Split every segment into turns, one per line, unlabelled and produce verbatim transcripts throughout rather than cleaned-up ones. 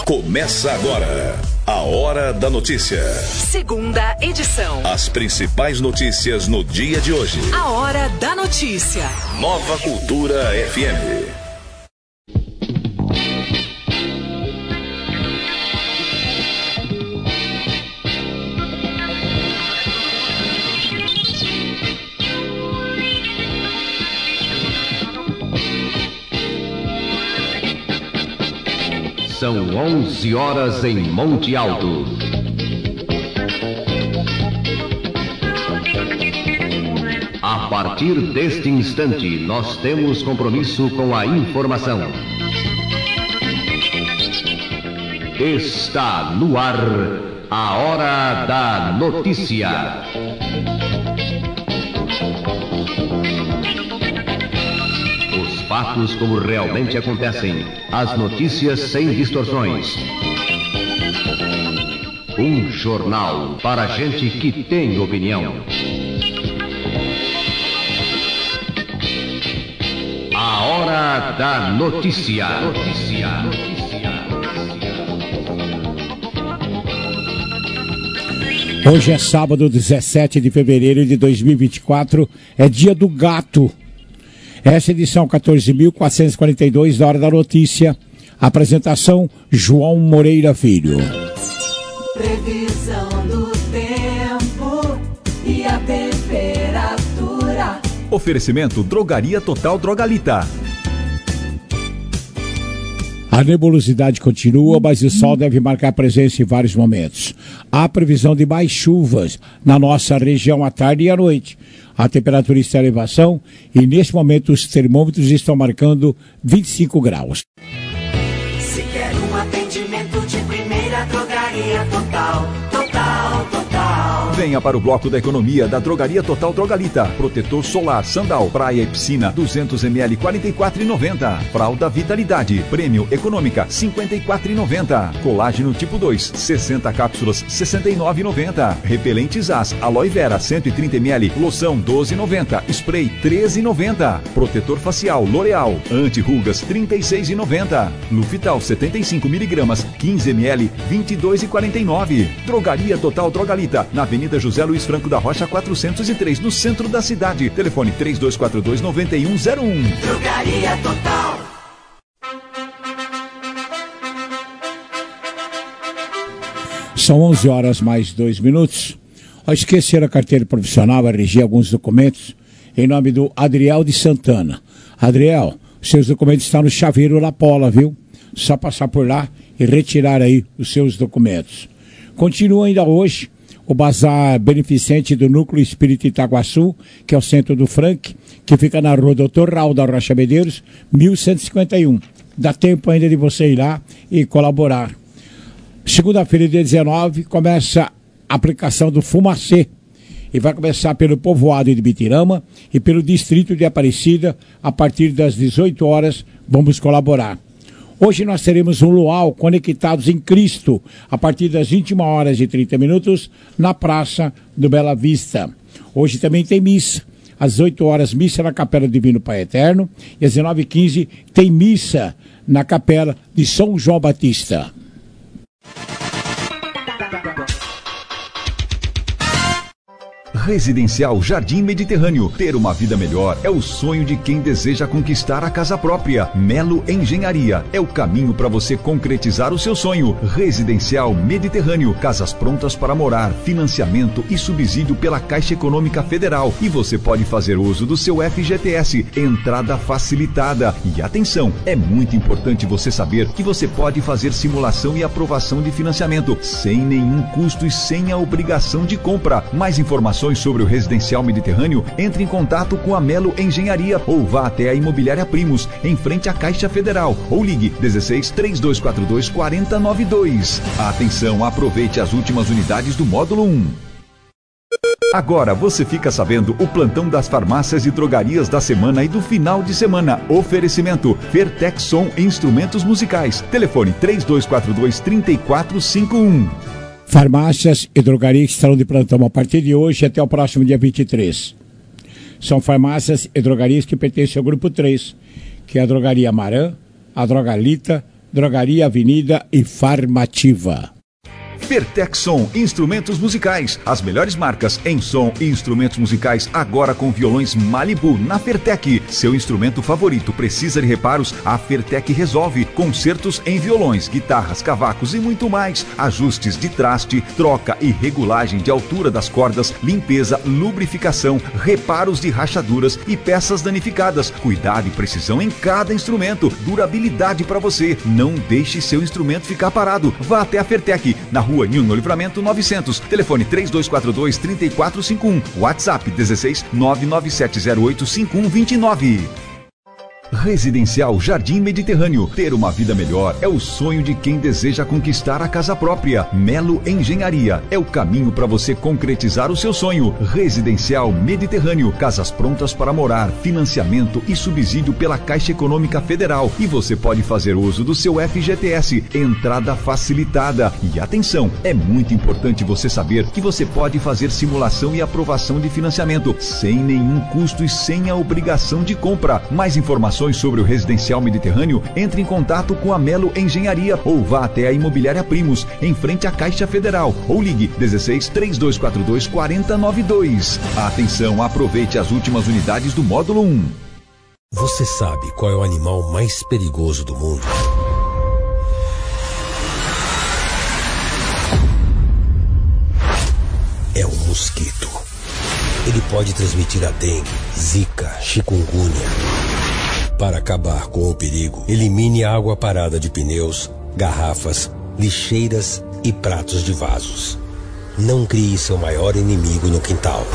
Começa agora a Hora da Notícia.
Segunda edição.
As principais notícias no dia de hoje.
A Hora da Notícia.
Nova Cultura F M.
São onze horas em Monte Alto. A partir deste instante, nós temos compromisso com a informação. Está no ar a Hora da Notícia. Fatos como realmente acontecem. As notícias sem distorções. Um jornal para gente que tem opinião. A Hora da Notícia. Notícia.
Hoje é sábado, dezessete de fevereiro de dois mil e vinte e quatro. É dia do gato. Essa edição quatorze mil quatrocentos e quarenta e dois da Hora da Notícia. Apresentação João Moreira Filho.
Previsão do tempo e a temperatura.
Oferecimento Drogaria Total Drogalita.
A nebulosidade continua, mas o sol deve marcar presença em vários momentos. Há previsão de mais chuvas na nossa região à tarde e à noite. A temperatura está em elevação e, neste momento, os termômetros estão marcando vinte e cinco graus.
Se quer um atendimento de primeira, Drogaria Total, Total, Total.
Venha para o bloco da economia da Drogaria Total Drogalita. Protetor solar, sandal, praia e piscina, duzentos mililitros, quarenta e quatro reais e noventa centavos. Fralda Vitalidade, prêmio econômica, cinquenta e quatro reais e noventa centavos. Colágeno tipo dois, sessenta cápsulas, sessenta e nove reais e noventa centavos. Repelente Zaz, Aloe Vera, cento e trinta mililitros, loção, doze reais e noventa centavos. Spray, treze reais e noventa centavos. Protetor facial, L'Oreal, anti-rugas, trinta e seis reais e noventa centavos. Lufital, setenta e cinco miligramas, quinze mililitros, vinte e dois reais e quarenta e nove centavos. Drogaria Total Drogalita, na Avenida José Luiz Franco da Rocha, quatrocentos e três, no centro da cidade. Telefone três dois quatro dois, nove um zero um.
Drogaria Total.
São onze horas mais dois minutos. Ao esquecer a carteira profissional, R G, alguns documentos, em nome do Adriel de Santana. Adriel, seus documentos estão no chaveiro La Pola, viu? Só passar por lá e retirar aí os seus documentos. Continua ainda hoje o Bazar Beneficente do Núcleo Espírita Itaguaçu, que é o centro do Frank, que fica na rua doutor Raul da Rocha Medeiros, mil cento e cinquenta e um. Dá tempo ainda de você ir lá e colaborar. Segunda-feira, dia dezenove, começa a aplicação do Fumacê. E vai começar pelo povoado de Bitirama e pelo distrito de Aparecida, a partir das dezoito horas. Vamos colaborar. Hoje nós teremos um luau Conectados em Cristo, a partir das vinte e uma horas e trinta minutos, na Praça do Bela Vista. Hoje também tem missa. Às dezoito horas, missa na Capela Divino Pai Eterno. E às dezenove e quinze tem missa na Capela de São João Batista.
Residencial Jardim Mediterrâneo. Ter uma vida melhor é o sonho de quem deseja conquistar a casa própria. Melo Engenharia é o caminho para você concretizar o seu sonho. Residencial Mediterrâneo. Casas prontas para morar, financiamento e subsídio pela Caixa Econômica Federal. E você pode fazer uso do seu F G T S. Entrada facilitada. E atenção, é muito importante você saber que você pode fazer simulação e aprovação de financiamento sem nenhum custo e sem a obrigação de compra. Mais informações sobre o Residencial Mediterrâneo, entre em contato com a Melo Engenharia ou vá até a Imobiliária Primos, em frente à Caixa Federal, ou ligue dezesseis, três dois quatro dois, quatro zero nove dois. Atenção, aproveite as últimas unidades do módulo um. Agora você fica sabendo o plantão das farmácias e drogarias da semana e do final de semana. Oferecimento Fertex Som e Instrumentos Musicais. Telefone três dois quatro dois, três quatro cinco um.
Farmácias e drogarias que estarão de plantão a partir de hoje até o próximo dia vinte e três. São farmácias e drogarias que pertencem ao grupo três, que é a Drogaria Marã, a Drogalita, Drogaria Avenida e Farmativa.
Fertec Som, instrumentos musicais. As melhores marcas em som e instrumentos musicais agora com violões Malibu na Fertec. Seu instrumento favorito precisa de reparos? A Fertec resolve. Concertos em violões, guitarras, cavacos e muito mais. Ajustes de traste, troca e regulagem de altura das cordas, limpeza, lubrificação, reparos de rachaduras e peças danificadas. Cuidado e precisão em cada instrumento. Durabilidade para você. Não deixe seu instrumento ficar parado. Vá até a Fertec, na rua Rua Nilo Livramento novecentos, telefone três dois quatro dois, três quatro cinco um, WhatsApp dezesseis, nove nove sete zero oito, cinco um dois nove. Residencial Jardim Mediterrâneo. Ter uma vida melhor é o sonho de quem deseja conquistar a casa própria. Melo Engenharia é o caminho para você concretizar o seu sonho. Residencial Mediterrâneo. Casas prontas para morar, financiamento e subsídio pela Caixa Econômica Federal. E você pode fazer uso do seu F G T S. Entrada facilitada. E atenção, é muito importante você saber que você pode fazer simulação e aprovação de financiamento sem nenhum custo e sem a obrigação de compra. Mais informações sobre o Residencial Mediterrâneo, entre em contato com a Melo Engenharia ou vá até a Imobiliária Primos, em frente à Caixa Federal, ou ligue dezesseis, três dois quatro dois, quatro zero nove dois. Atenção, aproveite as últimas unidades do módulo um.
Você sabe qual é o animal mais perigoso do mundo? É o mosquito. Ele pode transmitir a dengue, zika, chikungunya. Para acabar com o perigo, elimine a água parada de pneus, garrafas, lixeiras e pratos de vasos. Não crie seu maior inimigo no quintal.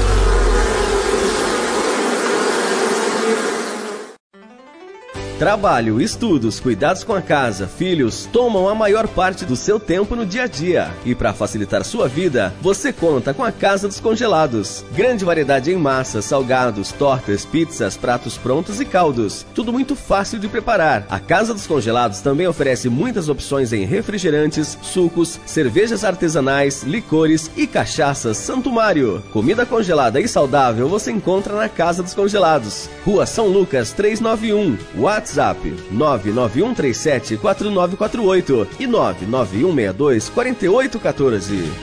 Trabalho, estudos, cuidados com a casa, filhos, tomam a maior parte do seu tempo no dia a dia. E para facilitar sua vida, você conta com a Casa dos Congelados. Grande variedade em massas, salgados, tortas, pizzas, pratos prontos e caldos. Tudo muito fácil de preparar. A Casa dos Congelados também oferece muitas opções em refrigerantes, sucos, cervejas artesanais, licores e cachaças Santo Mário. Comida congelada e saudável você encontra na Casa dos Congelados. Rua São Lucas trezentos e noventa e um. WhatsApp nove nove um três sete quatro nove quatro oito e nove nove um seis dois quatro oito um quatro.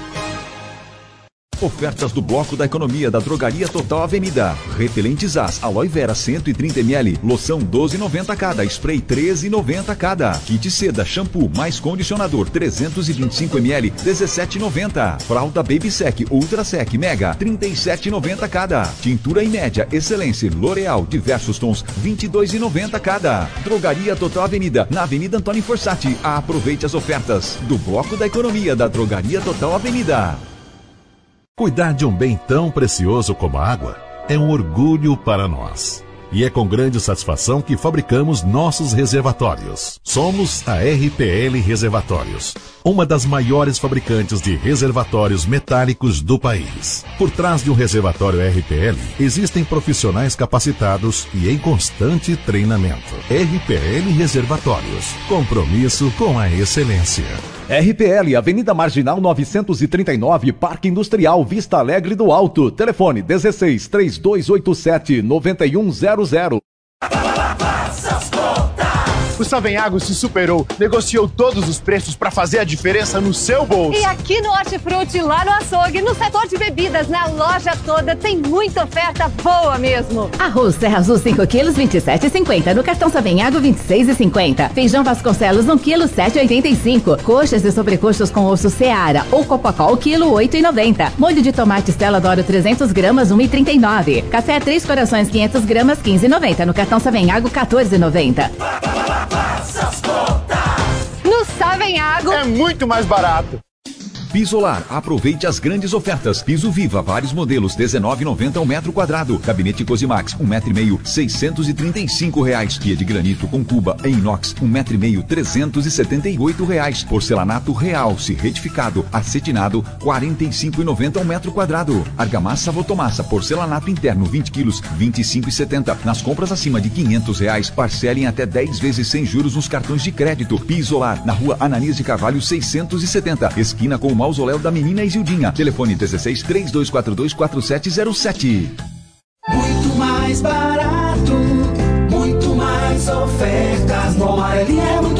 Ofertas do Bloco da Economia da Drogaria Total Avenida. Repelentes As, Aloe Vera cento e trinta mililitros, loção doze reais e noventa centavos cada, spray treze reais e noventa centavos cada. Kit seda, shampoo mais condicionador trezentos e vinte e cinco mililitros, dezessete reais e noventa centavos. Fralda Baby Sec Ultra Sec Mega, trinta e sete reais e noventa centavos cada. Tintura em média Excelência L'Oreal, diversos tons, vinte e dois reais e noventa centavos cada. Drogaria Total Avenida, na Avenida Antônio Forsatti. Aproveite as ofertas do Bloco da Economia da Drogaria Total Avenida.
Cuidar de um bem tão precioso como a água é um orgulho para nós. E é com grande satisfação que fabricamos nossos reservatórios. Somos a R P L Reservatórios, uma das maiores fabricantes de reservatórios metálicos do país. Por trás de um reservatório R P L, existem profissionais capacitados e em constante treinamento. R P L Reservatórios, compromisso com a excelência.
R P L, Avenida Marginal novecentos e trinta e nove, Parque Industrial, Vista Alegre do Alto. Telefone dezesseis, três dois oito sete, nove um zero zero.
O Savenhago se superou, negociou todos os preços para fazer a diferença no seu bolso.
E aqui no Hortifruti, lá no açougue, no setor de bebidas, na loja toda, tem muita oferta boa mesmo.
Arroz Serra Azul cinco quilos, vinte e sete reais e cinquenta centavos. No cartão Savenhago, vinte e seis reais e cinquenta centavos. Feijão Vasconcelos, um quilo, sete reais e oitenta e cinco centavos. Coxas e sobrecoxas com osso Seara ou Copacol, quilo, oito reais e noventa centavos. Molho de tomate Stella D'Oro, trezentas gramas, um real e trinta e nove centavos. Café Três Corações, quinhentas gramas, quinze reais e noventa centavos. No cartão Savenhago, quatorze reais e noventa centavos.
No Savenhago
é muito mais barato.
Pisolar, aproveite as grandes ofertas. Piso Viva, vários modelos, dezenove reais e noventa centavos ao metro quadrado. Gabinete Cosimax, um metro e meio, seiscentos e trinta e cinco reais. Pia de granito com cuba em inox, um metro e meio, trezentos e setenta e oito reais. Porcelanato Realce, retificado, acetinado, quarenta e cinco reais e noventa centavos ao metro quadrado. Argamassa Votomassa, porcelanato interno, vinte quilos, vinte e cinco reais e setenta centavos. Nas compras acima de quinhentos reais, parcelem até dez vezes sem juros nos cartões de crédito. Pisolar, na rua Ananias de Carvalho, seiscentos e setenta, esquina com o Mausoléu da Menina Isildinha. Telefone dezesseis, três dois quatro dois, quatro sete zero sete.
Muito mais barato, muito mais ofertas. No Amarelinha é muito mais preço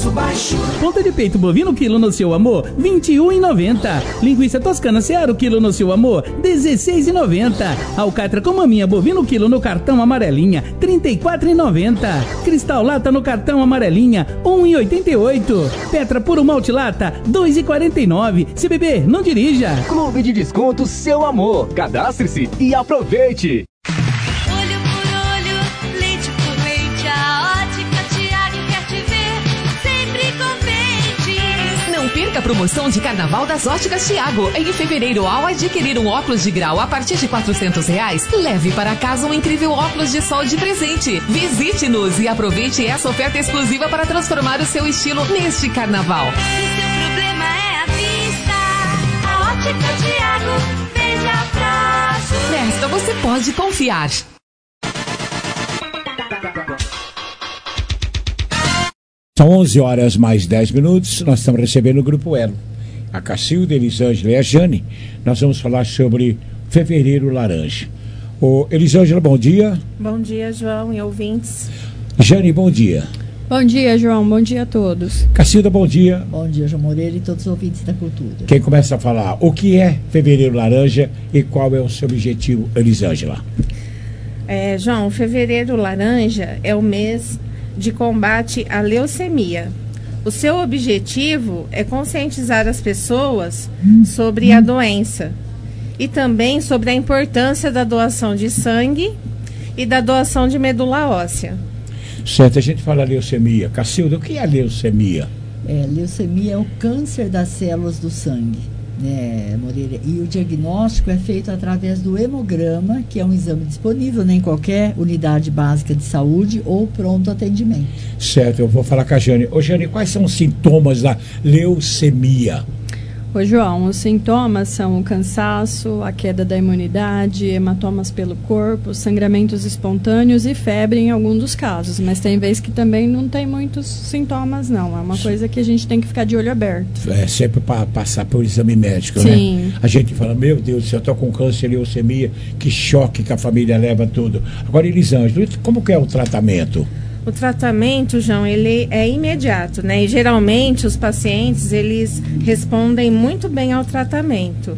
preço baixo.
Ponta de peito bovino quilo no Seu Amor, vinte e um reais e noventa centavos. Linguiça toscana Seara quilo no Seu Amor, dezesseis reais e noventa centavos. Alcatra com maminha bovino quilo no cartão amarelinha, trinta e quatro reais e noventa centavos. Cristal lata no cartão amarelinha, um real e oitenta e oito centavos. Petra puro malte lata, dois reais e quarenta e nove centavos. Se beber, não dirija.
Clube de Desconto Seu Amor. Cadastre-se e aproveite.
Olho por olho, leite por leite, a Ótica Tiago quer te ver sempre contente.
Não perca a promoção de carnaval das Óticas Tiago. Em fevereiro, ao adquirir um óculos de grau a partir de quatrocentos reais, leve para casa um incrível óculos de sol de presente. Visite-nos e aproveite essa oferta exclusiva para transformar o seu estilo neste carnaval.
O seu problema é a vista. A Ótica Tiago, veja prazo.
Nesta você pode confiar.
São onze horas mais dez minutos. Nós estamos recebendo o Grupo Elo. A Cacilda, Elisângela e a Jane. Nós vamos falar sobre Fevereiro Laranja. Ô, Elisângela, bom dia.
Bom dia, João e ouvintes.
Jane, bom dia.
Bom dia, João. Bom dia a todos.
Cacilda, bom dia.
Bom dia, João Moreira e todos os ouvintes da cultura.
Quem começa a falar o que é Fevereiro Laranja e qual é o seu objetivo, Elisângela?
É, João, Fevereiro Laranja é o mês de combate à leucemia. O seu objetivo é conscientizar as pessoas sobre a doença e também sobre a importância da doação de sangue e da doação de medula óssea.
Certo, a gente fala leucemia. Cacilda, o que é leucemia?
É, leucemia é o câncer das células do sangue, né, Moreira? E o diagnóstico é feito através do hemograma, que é um exame disponível em qualquer unidade básica de saúde ou pronto atendimento.
Certo, eu vou falar com a Jane. Ô, Jane, quais são os sintomas da leucemia?
Ô, João, os sintomas são o cansaço, a queda da imunidade, hematomas pelo corpo, sangramentos espontâneos e febre em algum dos casos. Mas tem vezes que também não tem muitos sintomas, não. É uma coisa que a gente tem que ficar de olho aberto.
É sempre para passar por exame médico,
Sim.
né? A gente fala, meu Deus, se eu estou com câncer e leucemia, que choque que a família leva tudo. Agora, Elisângela, como que é o tratamento?
O tratamento, João, ele é imediato, né? E geralmente os pacientes, eles respondem muito bem ao tratamento.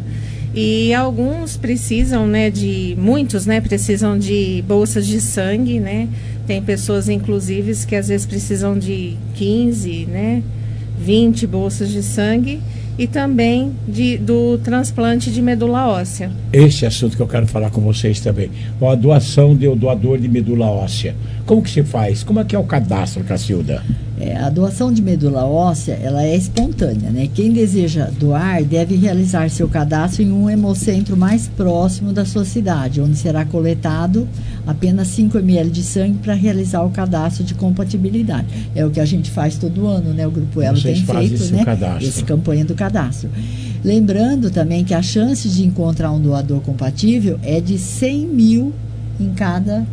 E alguns precisam, né, de... Muitos, né, precisam de bolsas de sangue, né? Tem pessoas, inclusive, que às vezes precisam de quinze, né, vinte bolsas de sangue. E também de, do transplante de medula óssea.
Esse assunto que eu quero falar com vocês também. A doação de doador de medula óssea. Como que se faz? Como é que é o cadastro, Cacilda?
É, a doação de medula óssea, ela é espontânea, né? Quem deseja doar deve realizar seu cadastro em um hemocentro mais próximo da sua cidade, onde será coletado apenas cinco mililitros de sangue para realizar o cadastro de compatibilidade. É o que a gente faz todo ano, né? O Grupo Elo tem feito, esse, né? Esse campanha do cadastro. Lembrando também que a chance de encontrar um doador compatível é de cem mil em cada...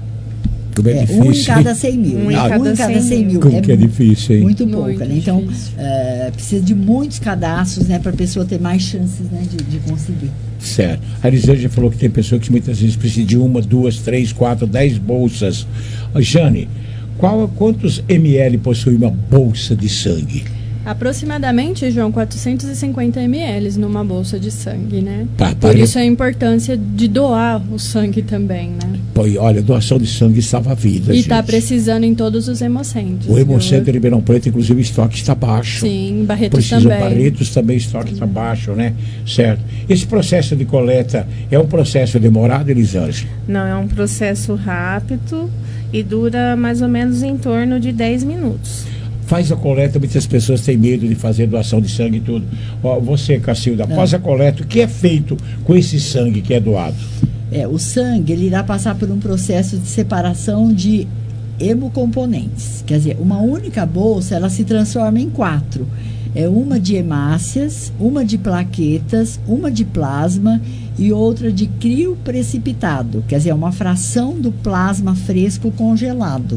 É,
é, um em cada cem mil. Um em cada, um em cada cem mil.
Como é que é difícil, hein?
Muito pouca, né? Então, uh, precisa de muitos cadastros, né? Para a pessoa ter mais chances, né? De, de conseguir.
Certo. A Elisângela falou que tem pessoas que muitas vezes precisam de uma, duas, três, quatro, dez bolsas. Jane, qual, quantos ml possui uma bolsa de sangue?
Aproximadamente, João, quatrocentos e cinquenta mililitros numa bolsa de sangue, né?
Tá,
Por isso a importância de doar o sangue também, né?
Pô, olha, doação de sangue salva vidas.
E está precisando em todos os hemocentros.
O hemocentro de Ribeirão Preto, inclusive, o estoque está baixo.
Sim, Barretos
Precisa,
também.
Barretos também, o estoque está baixo, né? Certo. Esse processo de coleta é um processo demorado, Elisângela?
Não, é um processo rápido e dura mais ou menos em torno de dez minutos.
Faz a coleta, muitas pessoas têm medo de fazer doação de sangue e tudo. Ó, você, Cacilda, após a coleta, o que é feito com esse sangue que é doado?
É, o sangue, ele irá passar por um processo de separação de hemocomponentes. Quer dizer, uma única bolsa, ela se transforma em quatro. É uma de hemácias, uma de plaquetas, uma de plasma e outra de crioprecipitado. Quer dizer, é uma fração do plasma fresco congelado.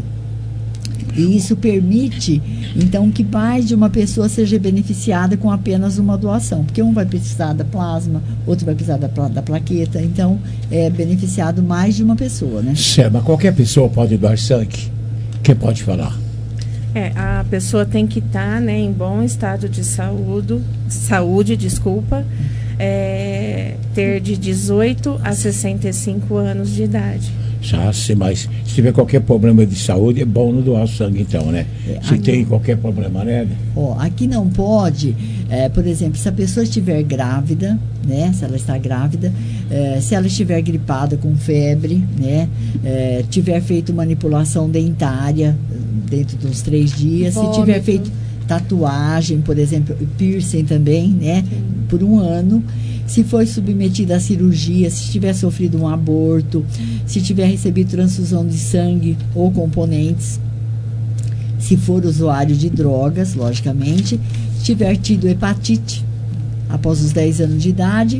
E isso permite, então, que mais de uma pessoa seja beneficiada com apenas uma doação. Porque um vai precisar da plasma, outro vai precisar da, da plaqueta. Então, é beneficiado mais de uma pessoa, né?
Certo, mas qualquer pessoa pode doar sangue? Quem pode falar?
É, a pessoa tem que estar, né, em bom estado de saúde, saúde, desculpa, é, ter de dezoito a sessenta e cinco anos de idade.
Já sei, mas se tiver qualquer problema de saúde, é bom não doar sangue então, né?
É,
se
aqui,
tem qualquer problema, né?
Ó, aqui não pode, é, por exemplo, se a pessoa estiver grávida, né? Se ela está grávida, é, se ela estiver gripada com febre, né? É, tiver feito manipulação dentária dentro dos três dias,
Vômito.
se tiver feito tatuagem, por exemplo, piercing também, né? Por um ano. Se foi submetida a cirurgia, se tiver sofrido um aborto, se tiver recebido transfusão de sangue ou componentes, se for usuário de drogas, logicamente, se tiver tido hepatite após os dez anos de idade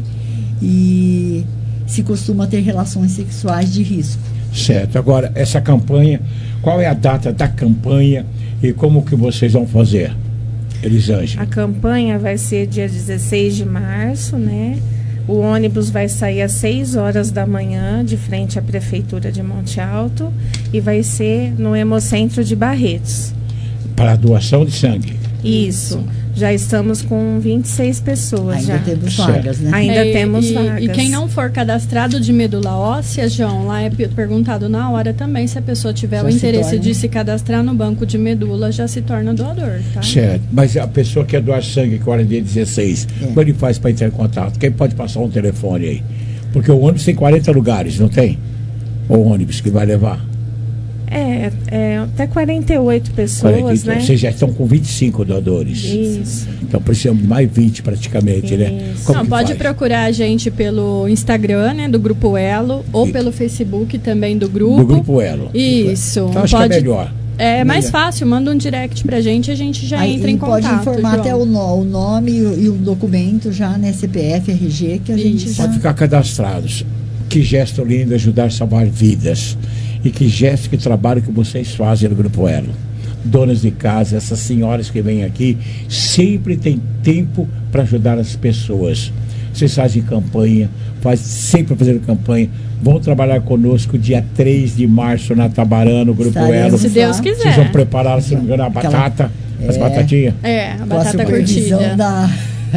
e se costuma ter relações sexuais de risco.
Certo. Agora, essa campanha, qual é a data da campanha e como que vocês vão fazer? Elisângela.
A campanha vai ser dia dezesseis de março, né? O ônibus vai sair às seis horas da manhã, de frente à Prefeitura de Monte Alto, e vai ser no Hemocentro de Barretos.
Para a doação de sangue.
Isso. Já estamos com vinte e seis pessoas.
Ainda
já.
temos vagas, né?
Ainda
É,
temos
e,
vagas.
E quem não for cadastrado de medula óssea, João, lá é pe- perguntado na hora também, se a pessoa tiver
Já
o
se
interesse
torna.
de se cadastrar no banco de medula, já se torna doador, tá?
Certo. Mas a pessoa que quer doar sangue agora é dia dezesseis,
É.
como ele faz para entrar em contato? Quem pode passar um telefone aí? Porque o ônibus tem quarenta lugares, não tem? O ônibus que vai levar.
É, é, até quarenta e oito pessoas,
quarenta,
né?
Vocês já estão com vinte e cinco doadores.
Isso.
Então precisamos de mais vinte praticamente, né? Como
Não,
que
pode
faz?
procurar a gente pelo Instagram, né, do Grupo Elo, ou pelo Facebook também do grupo.
Do Grupo Elo.
Isso.
Então acho
pode...
que é melhor.
É mais
Melhor.
fácil, manda um direct pra gente, a gente já
Aí,
entra em
e
contato.
pode informar
João.
até o, no- o nome e o, e o documento já, né? C P F, R G, que a gente já...
Pode ficar cadastrados. Que gesto lindo ajudar a salvar vidas. E que gesto, que trabalho que vocês fazem no Grupo Elo. Donas de casa, essas senhoras que vêm aqui, sempre tem tempo para ajudar as pessoas. Vocês fazem campanha, faz, sempre fazendo campanha. Vão trabalhar conosco dia três de março na Tabarã, no Grupo
Estaremos
Elo.
Se Deus quiser.
Vocês vão preparar, se não me engano, a
Aquela-
batata, as
É.
batatinhas.
É, a
Com a
batata
supervisão
curtida.
da...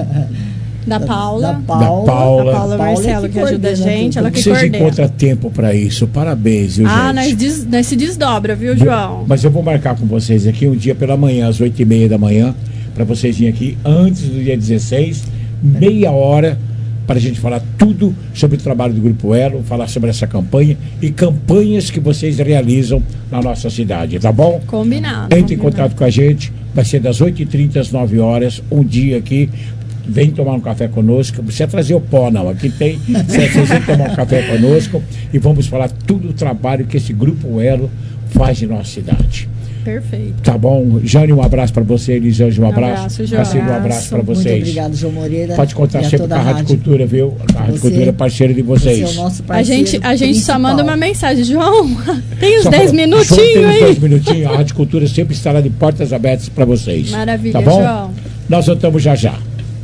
Da Paula.
Da Paula.
Da Paula.
A Paula Marcelo, que ajuda a gente, ela que
Vocês
coordena.
encontram tempo para isso. Parabéns, viu,
Ah,
gente?
nós, des- nós se desdobra, viu, João?
Mas eu vou marcar com vocês aqui um dia pela manhã, às oito e meia da manhã, para vocês virem aqui antes do dia dezesseis, meia hora, para a gente falar tudo sobre o trabalho do Grupo Elo, falar sobre essa campanha e campanhas que vocês realizam na nossa cidade, tá bom?
Combinado.
Entre em contato com a gente, vai ser das oito e trinta às nove horas, um dia aqui. Vem tomar um café conosco. Não precisa trazer o pó, não. Aqui tem. Vocês vêm tomar um café conosco e vamos falar tudo o trabalho que esse Grupo Elo faz em nossa cidade.
Perfeito.
Tá bom? Jane, um abraço para você. Elisângela, um
Um
abraço.
abraço, João.
Cacildo, um abraço para vocês.
Muito obrigado, João Moreira.
Pode contar
e a
sempre
toda
com a Rádio Cultura, viu? A Rádio
Você-
Cultura é parceira de vocês.
Você é o nosso
A
parceiro
gente, a gente só
principal.
manda uma mensagem. João, tem uns
Só
dez
falou, João,
minutinhos
tem uns
aí?
dez minutinhos. A Rádio Cultura sempre estará de portas abertas para vocês.
Maravilha,
tá bom?
João.
Nós voltamos já já.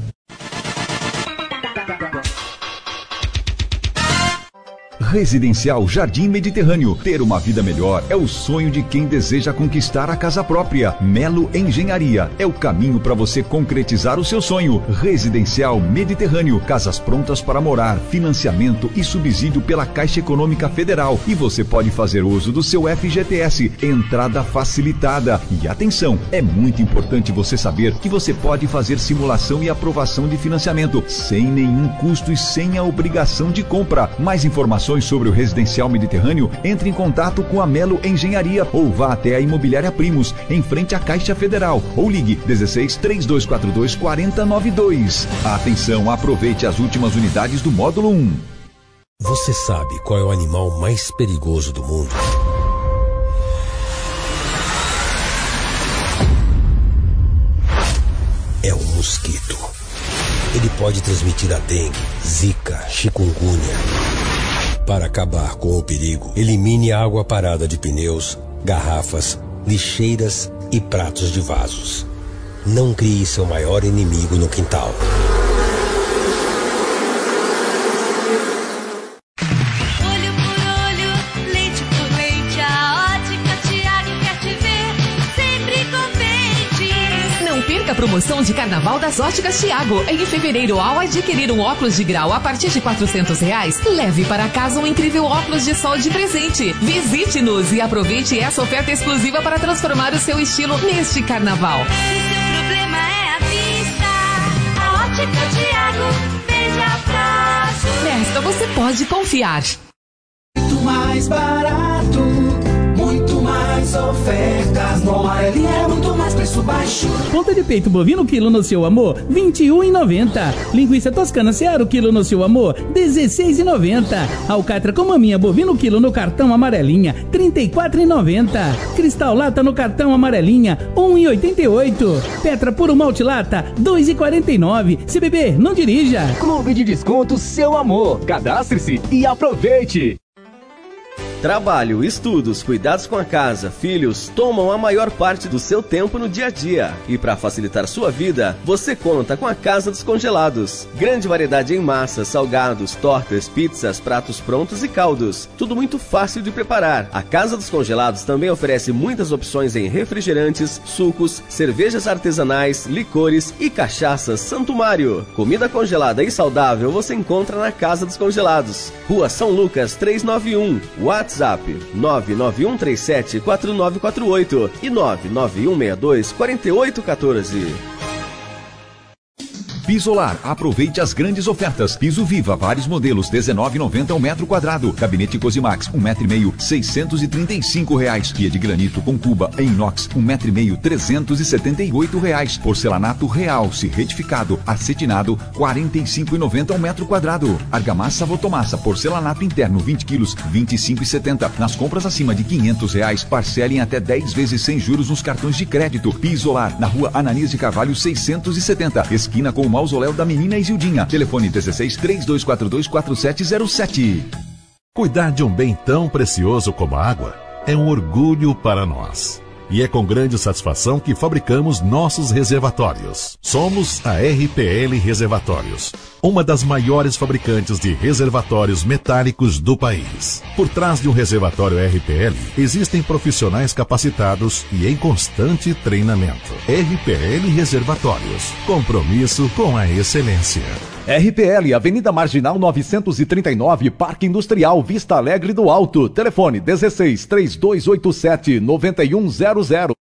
Residencial Jardim Mediterrâneo. Ter uma vida melhor é o sonho de quem deseja conquistar a casa própria. Melo Engenharia é o caminho para você concretizar o seu sonho. Residencial Mediterrâneo. Casas prontas para morar, financiamento e subsídio pela Caixa Econômica Federal. E você pode fazer uso do seu F G T S. Entrada facilitada. E atenção, é muito importante você saber que você pode fazer simulação e aprovação de financiamento sem nenhum custo e sem a obrigação de compra. Mais informações sobre o Residencial Mediterrâneo, entre em contato com a Melo Engenharia ou vá até a Imobiliária Primos, em frente à Caixa Federal, ou ligue dezesseis, três dois quatro dois, quatro zero nove dois. Atenção, aproveite as últimas unidades do módulo um.
Você sabe qual é o animal mais perigoso do mundo? É o mosquito. Ele pode transmitir a dengue, zika, chikungunya. Para acabar com o perigo, elimine a água parada de pneus, garrafas, lixeiras e pratos de vasos. Não crie seu maior inimigo no quintal.
Olho por olho, leite por leite, a Ótica Tiago quer te ver sempre com
promoção de Carnaval das Óticas Thiago. Em fevereiro, ao adquirir um óculos de grau a partir de quatrocentos reais, leve para casa um incrível óculos de sol de presente. Visite-nos e aproveite essa oferta exclusiva para transformar o seu estilo neste Carnaval.
O problema é a vista. A Ótica Thiago, veja próximo.
Nesta você pode confiar.
Muito mais barato, muito mais ofertas. No Amarelinha é muito mais preço baixo.
Ponta de peito bovino quilo no seu amor, vinte e um reais e noventa centavos. Linguiça toscana Seara quilo no seu amor, dezesseis reais e noventa centavos. Alcatra com maminha bovino quilo no cartão Amarelinha, trinta e quatro reais e noventa centavos. Cristal lata no cartão Amarelinha, um real e oitenta e oito centavos. Petra puro malte lata, dois reais e quarenta e nove centavos. Se beber, não dirija.
Clube de Desconto Seu Amor. Cadastre-se e aproveite.
Trabalho, estudos, cuidados com a casa, filhos, tomam a maior parte do seu tempo no dia a dia. E para facilitar sua vida, você conta com a Casa dos Congelados. Grande variedade em massas, salgados, tortas, pizzas, pratos prontos e caldos. Tudo muito fácil de preparar. A Casa dos Congelados também oferece muitas opções em refrigerantes, sucos, cervejas artesanais, licores e cachaças Santo Mário. Comida congelada e saudável você encontra na Casa dos Congelados. Rua São Lucas trezentos e noventa e um. WhatsApp nove nove um três sete quatro nove quatro oito e nove nove um seis dois quatro oito um quatro.
Pisolar, aproveite as grandes ofertas. Piso Viva, vários modelos, dezenove reais e noventa centavos um metro quadrado. Gabinete Cosimax, um metro e meio, seiscentos e trinta e cinco reais. Pia de granito com cuba em inox, um metro e meio, trezentos e setenta e oito reais. Porcelanato Realce, retificado, acetinado, quarenta e cinco reais e noventa centavos um metro quadrado. Argamassa Votomassa, porcelanato interno, vinte quilos, vinte e cinco reais e setenta centavos. Nas compras acima de quinhentos reais, parcelem até dez vezes sem juros nos cartões de crédito. Pisolar, na rua Ananias de Carvalho, seiscentos e setenta, esquina com o Mausoléu da Menina Isildinha. Telefone dezesseis, três dois quatro dois, quatro sete zero sete.
Cuidar de um bem tão precioso como a água é um orgulho para nós. E é com grande satisfação que fabricamos nossos reservatórios. Somos a R P L Reservatórios, uma das maiores fabricantes de reservatórios metálicos do país. Por trás de um reservatório R P L, existem profissionais capacitados e em constante treinamento. R P L Reservatórios, compromisso com a excelência.
R P L, Avenida Marginal novecentos e trinta e nove, Parque Industrial, Vista Alegre do Alto. Telefone dezesseis, três dois oito sete, nove um zero zero.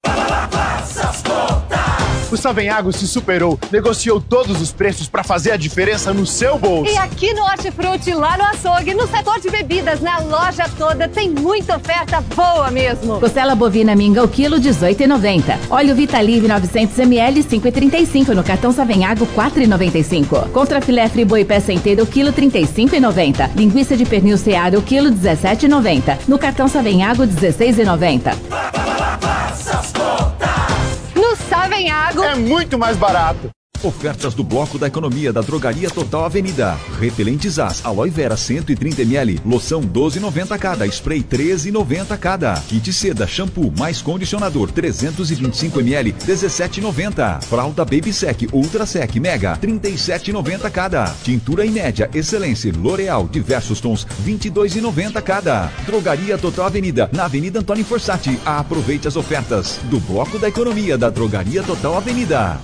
O Savenhago se superou, negociou todos os preços para fazer a diferença no seu bolso.
E aqui no Hortifruti, lá no açougue, no setor de bebidas, na loja toda, tem muita oferta boa mesmo.
Costela bovina minga o quilo, dezoito reais e noventa centavos. Óleo Vitalive novecentos mililitros, cinco reais e trinta e cinco centavos. No cartão Savenhago, quatro reais e noventa e cinco centavos. Contra filé friboi peça inteira o quilo, trinta e cinco reais e noventa centavos. Linguiça de pernil Seara o quilo, dezessete reais e noventa centavos. No cartão Savenhago, dezesseis reais e noventa centavos.
No Savenhago
é muito mais barato.
Ofertas do Bloco da Economia da Drogaria Total Avenida. Repelentes As, Aloe Vera cento e trinta mililitros, loção doze reais e noventa centavos cada, spray treze reais e noventa centavos cada. Kit Seda, shampoo mais condicionador trezentos e vinte e cinco mililitros, dezessete reais e noventa centavos. Fralda Baby Sec, Ultra Sec, Mega, trinta e sete reais e noventa centavos cada. Tintura em média, Excelência, L'Oreal, diversos tons, vinte e dois reais e noventa centavos cada. Drogaria Total Avenida, na Avenida Antônio Forsatti. Aproveite as ofertas do Bloco da Economia da Drogaria Total Avenida.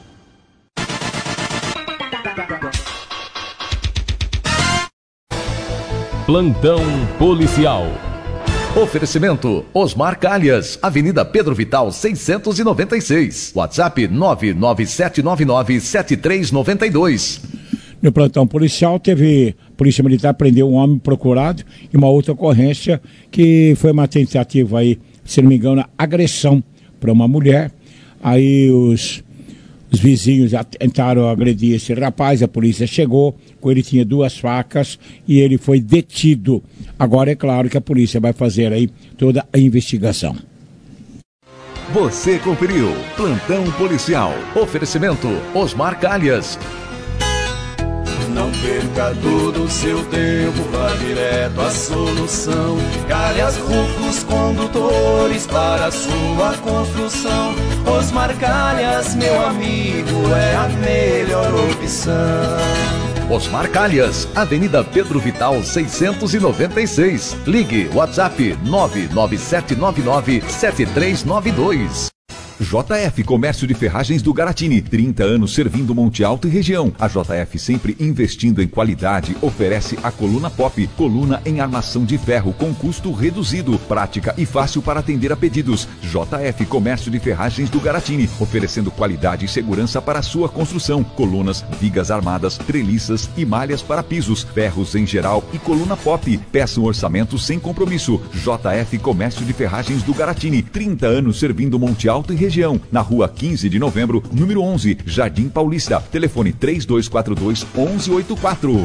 Plantão Policial.
Oferecimento Osmar Calhas, Avenida Pedro Vital seiscentos e noventa e seis. WhatsApp nove nove sete nove nove sete três nove dois.
No plantão policial teve, a Polícia Militar prendeu um homem procurado e uma outra ocorrência que foi uma tentativa aí, se não me engano, agressão para uma mulher. Aí os Os vizinhos tentaram agredir esse rapaz, a polícia chegou, com ele tinha duas facas e ele foi detido. Agora é claro que a polícia vai fazer aí toda a investigação.
Você conferiu Plantão Policial.
Oferecimento Osmar Calhas.
Não perca todo o seu tempo, vá direto à solução. Calhas Rufos Condutores para a sua construção. Osmar Calhas, meu amigo, é a melhor opção.
Osmar Calhas, Avenida Pedro Vital seiscentos e noventa e seis. Ligue WhatsApp nove nove sete nove nove sete três nove dois.
J F Comércio de Ferragens do Garatini, trinta anos servindo Monte Alto e região. A J F, sempre investindo em qualidade, oferece a coluna pop, coluna em armação de ferro com custo reduzido, prática e fácil para atender a pedidos. J F Comércio de Ferragens do Garatini, oferecendo qualidade e segurança para a sua construção. Colunas, vigas armadas, treliças e malhas para pisos, ferros em geral e coluna pop. Peça um orçamento sem compromisso. J F Comércio de Ferragens do Garatini, trinta anos servindo Monte Alto e região. Na rua quinze de novembro, número onze, Jardim Paulista. Telefone três dois quatro dois, um um oito quatro.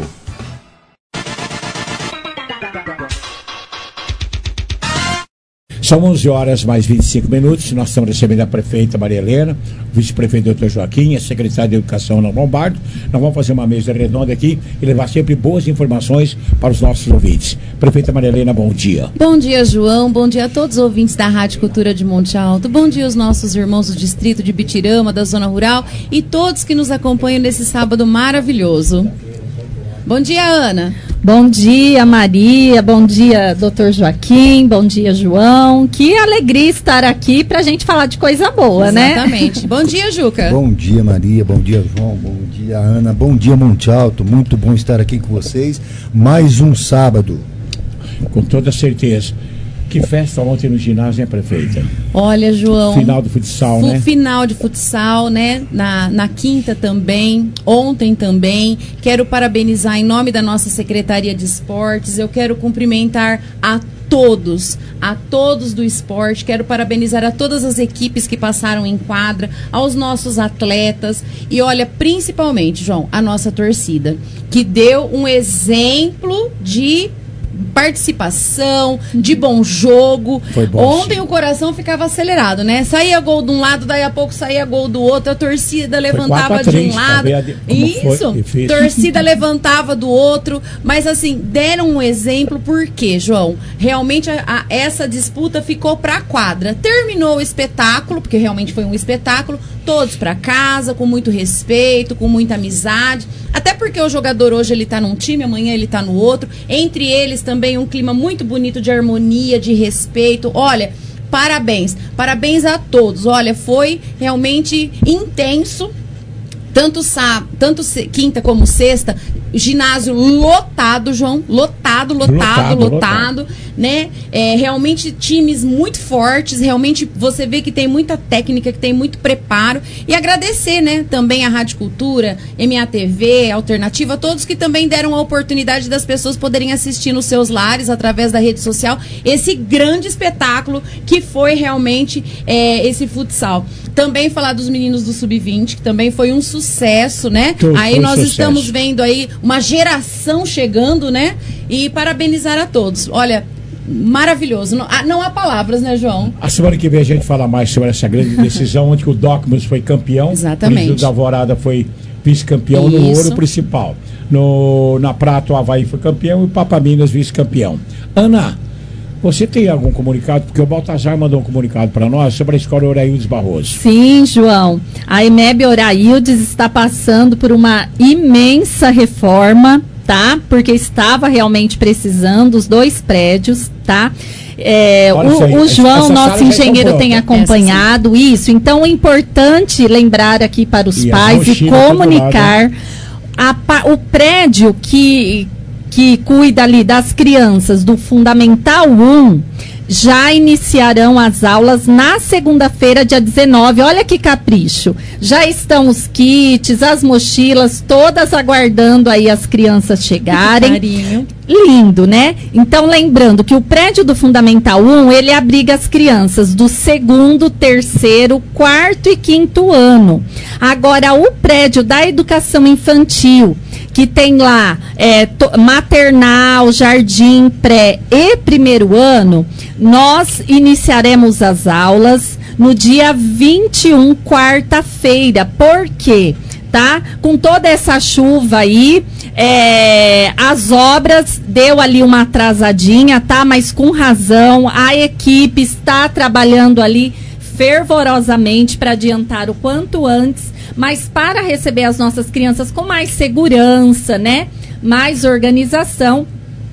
São onze horas mais vinte e cinco minutos. Nós estamos recebendo a prefeita Maria Helena, o vice-prefeito doutor Joaquim, a secretária de Educação Ana Lombardo. Nós vamos fazer uma mesa redonda aqui e levar sempre boas informações para os nossos ouvintes. Prefeita Maria Helena, bom dia.
Bom dia, João. Bom dia a todos os ouvintes da Rádio Cultura de Monte Alto. Bom dia aos nossos irmãos do distrito de Bitirama, da Zona Rural e todos que nos acompanham nesse sábado maravilhoso. Bom dia, Ana.
Bom dia, Maria. Bom dia, doutor Joaquim. Bom dia, João. Que alegria estar aqui para a gente falar de coisa boa, né?
Exatamente. Bom dia, Juca.
Bom dia, Maria. Bom dia, João. Bom dia, Ana. Bom dia, Monte Alto. Muito bom estar aqui com vocês. Mais um sábado.
Com toda certeza. Que festa ontem no ginásio, hein, prefeita?
Olha, João.
Final do futsal,
fu-
né?
Final de futsal, né? Na, na quinta também, ontem também. Quero parabenizar em nome da nossa Secretaria de Esportes. Eu quero cumprimentar a todos, a todos do esporte. Quero parabenizar a todas as equipes que passaram em quadra, aos nossos atletas e, olha, principalmente, João, a nossa torcida, que deu um exemplo de participação, de bom jogo.
Foi bom,
Ontem
sim.
o coração ficava acelerado, né? Saía gol de um lado, daí a pouco saía gol do outro, a torcida levantava de um lado. Isso, torcida levantava do outro, mas assim, deram um exemplo, por quê, João? Realmente a, a, essa disputa ficou pra quadra. Terminou o espetáculo, porque realmente foi um espetáculo, todos pra casa, com muito respeito, com muita amizade, até porque o jogador hoje ele tá num time, amanhã ele tá no outro, entre eles também um clima muito bonito de harmonia, de respeito. Olha, parabéns, parabéns a todos. Olha, foi realmente intenso, tanto, sá, tanto se, quinta como sexta, ginásio lotado, João, lotado, lotado, lotado, lotado, lotado. né? É, realmente times muito fortes, realmente você vê que tem muita técnica, que tem muito preparo, e agradecer, né, também a Rádio Cultura, M A T V, Alternativa, todos que também deram a oportunidade das pessoas poderem assistir nos seus lares, através da rede social, esse grande espetáculo que foi realmente é, esse futsal. Também falar dos meninos do sub vinte, que também foi um sucesso, né?
Foi,
aí
foi
nós
sucesso.
Estamos vendo aí uma geração chegando, né? E parabenizar a todos. Olha, maravilhoso. Não, ah, não há palavras, né, João?
A semana que vem a gente fala mais sobre essa grande decisão, onde que o Docmus foi campeão.
Exatamente.
O da Alvorada foi vice-campeão no ouro principal. No, na prata, o Avaí foi campeão e o Papa Minas vice-campeão. Ana, você tem algum comunicado? Porque o Baltazar mandou um comunicado para nós sobre a escola Oraildes Barroso.
Sim, João. A EMEB Oraildes está passando por uma imensa reforma, tá? Porque estava realmente precisando os dois prédios, tá? É, o,
aí,
o João,
essa
nosso
sala já
engenheiro,
comprou,
tem
né?
acompanhado isso. Então é importante lembrar aqui para os
E a
pais e
mochila todo
comunicar
lado,
a pa- o prédio que, que cuida ali das crianças do Fundamental um. Já iniciarão as aulas na segunda-feira, dia dezenove. Olha que capricho. Já estão os kits, as mochilas, todas aguardando aí as crianças chegarem.
Que carinho.
Lindo, né? Então, lembrando que o prédio do Fundamental um, ele abriga as crianças do segundo, terceiro, quarto e quinto ano. Agora, o prédio da educação infantil, que tem lá é, to- maternal, jardim, pré e primeiro ano, nós iniciaremos as aulas no dia vinte e um, quarta-feira. Por quê? Tá? Com toda essa chuva aí, é, as obras deu ali uma atrasadinha, tá? Mas com razão, a equipe está trabalhando ali fervorosamente para adiantar o quanto antes, mas para receber as nossas crianças com mais segurança, né? Mais organização.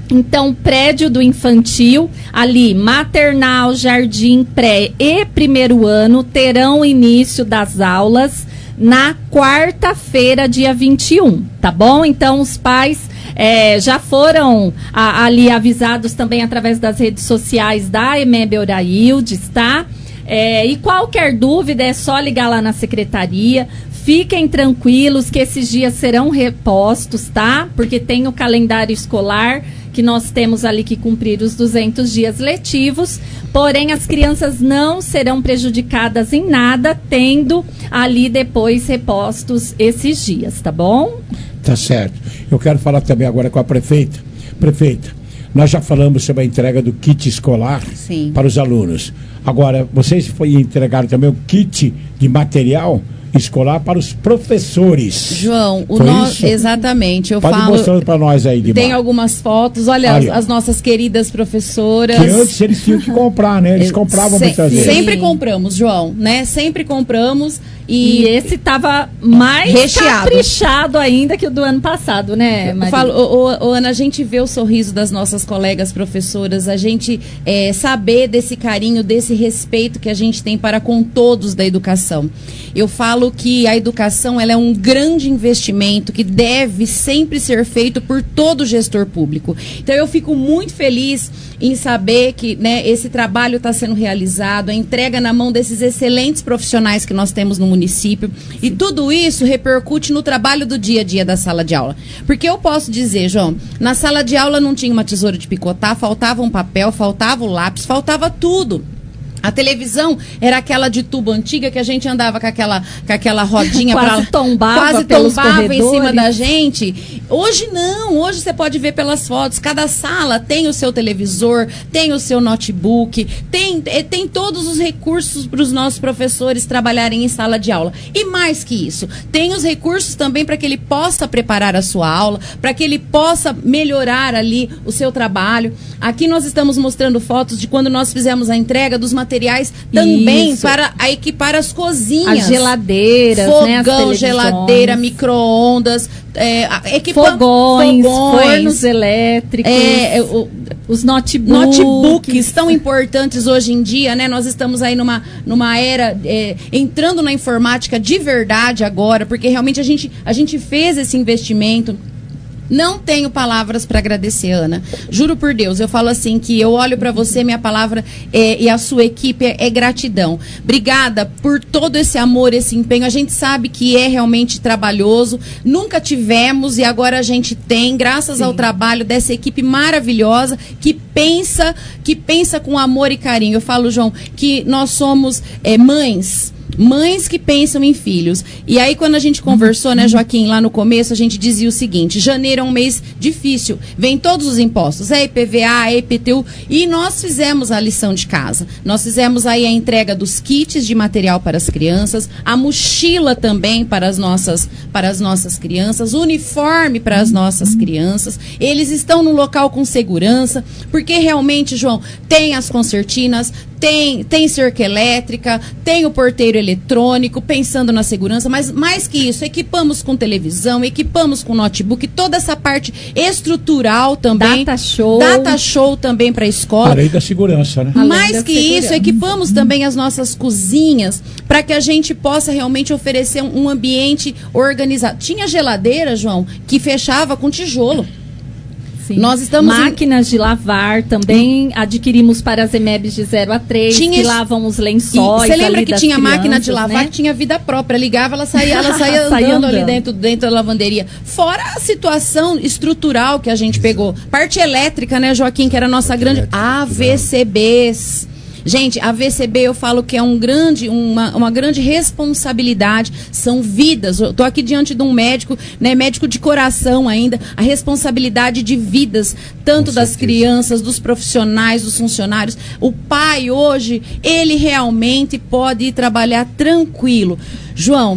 Então, prédio do infantil, ali, maternal, jardim, pré e primeiro ano, terão início das aulas na quarta-feira, dia vinte e um, tá bom? Então, os pais é, já foram a, ali avisados também através das redes sociais da EMEB Oraildes, tá? É, e qualquer dúvida é só ligar lá na secretaria. Fiquem tranquilos que esses dias serão repostos, tá? Porque tem o calendário escolar que nós temos ali que cumprir os duzentos dias letivos, porém as crianças não serão prejudicadas em nada, tendo ali depois repostos esses dias, tá bom?
Tá certo. Eu quero falar também agora com a prefeita. Prefeita, nós já falamos sobre a entrega do kit escolar
Sim.
para os alunos. Agora, vocês foi entregaram também o kit de material escolar para os professores.
João, o
Foi
no...
isso?
exatamente, eu
Pode
falo...
Pode mostrando para nós aí, Dimar.
Tem algumas fotos, olha as, as nossas queridas professoras.
Que antes eles tinham que comprar, né? Eles compravam
Se...
muitas vezes.
Sempre compramos, João, né? Sempre compramos. E,
e esse estava mais
recheado.
caprichado ainda que o do ano passado, né, Maria?
Eu falo, ô, ô, ô, Ana, a gente vê o sorriso das nossas colegas professoras, a gente é, saber desse carinho, desse respeito que a gente tem para com todos da educação. Eu falo que a educação ela é um grande investimento que deve sempre ser feito por todo gestor público. Então eu fico muito feliz em saber que, né, esse trabalho está sendo realizado, a entrega na mão desses excelentes profissionais que nós temos no município. E tudo isso repercute no trabalho do dia a dia da sala de aula. Porque eu posso dizer, João, na sala de aula não tinha uma tesoura de picotar, faltava um papel, faltava o lápis, faltava tudo. A televisão era aquela de tubo antiga que a gente andava com aquela, com aquela rodinha
quase
pra,
tombava,
quase
pelos
tombava em cima
corredores.
da gente. Hoje não, hoje você pode ver pelas fotos. Cada sala tem o seu televisor, tem o seu notebook, tem, tem todos os recursos para os nossos professores trabalharem em sala de aula. E mais que isso, tem os recursos também para que ele possa preparar a sua aula, para que ele possa melhorar ali o seu trabalho. Aqui nós estamos mostrando fotos de quando nós fizemos a entrega dos materiais também
Isso.
para a equipar as cozinhas.
As geladeiras,
fogão,
né, as televisões.
geladeira, micro-ondas, é, equipa-
fogões,
fogões,
fornos elétricos,
é, o,
os notebooks.
notebooks tão importantes hoje em dia, né? Nós estamos aí numa, numa era, é, entrando na informática de verdade agora, porque realmente a gente, a gente fez esse investimento. Não tenho palavras para agradecer, Ana. Juro por Deus, eu falo assim que eu olho para você, minha palavra é, e a sua equipe é, é gratidão. Obrigada por todo esse amor, esse empenho. A gente sabe que é realmente trabalhoso. Nunca tivemos e agora a gente tem, graças Sim. ao trabalho dessa equipe maravilhosa que pensa, que pensa com amor e carinho. Eu falo, João, que nós somos é, mães. Mães que pensam em filhos. E aí, quando a gente conversou, né, Joaquim, lá no começo, a gente dizia o seguinte: janeiro é um mês difícil, vem todos os impostos, é I P V A, é I P T U, e nós fizemos a lição de casa. Nós fizemos aí a entrega dos kits de material para as crianças, a mochila também para as nossas, para as nossas crianças, o uniforme para as nossas crianças. Eles estão no local com segurança, porque realmente, João, tem as concertinas, tem, tem cerca elétrica, tem o porteiro eletrônico, pensando na segurança, mas mais que isso, equipamos com televisão, equipamos com notebook, toda essa parte estrutural também.
Data show.
Data show também para a escola.
Além da segurança, né?
Mais que isso, equipamos também as nossas cozinhas para que a gente possa realmente oferecer um, um ambiente organizado. Tinha geladeira, João, que fechava com tijolo.
Sim.
Nós estamos
Máquinas em... de lavar também adquirimos para as E M E Bs de zero a três,
tinha...
que lavam os lençóis.
Você lembra
ali
que
das
tinha
crianças,
máquina de lavar,
né?
que tinha vida própria, ligava, ela saía, ela saía,
saía
andando,
andando
ali dentro, dentro da lavanderia. Fora a situação estrutural que a gente pegou. Parte elétrica, né, Joaquim, que era a nossa grande... A V C Bs. Gente, a V C B eu falo que é um grande, uma, uma grande responsabilidade, são vidas. Eu tô aqui diante de um médico, né, médico de coração ainda, a responsabilidade de vidas, tanto das crianças, dos profissionais, dos funcionários. O pai hoje, ele realmente pode ir trabalhar tranquilo. João,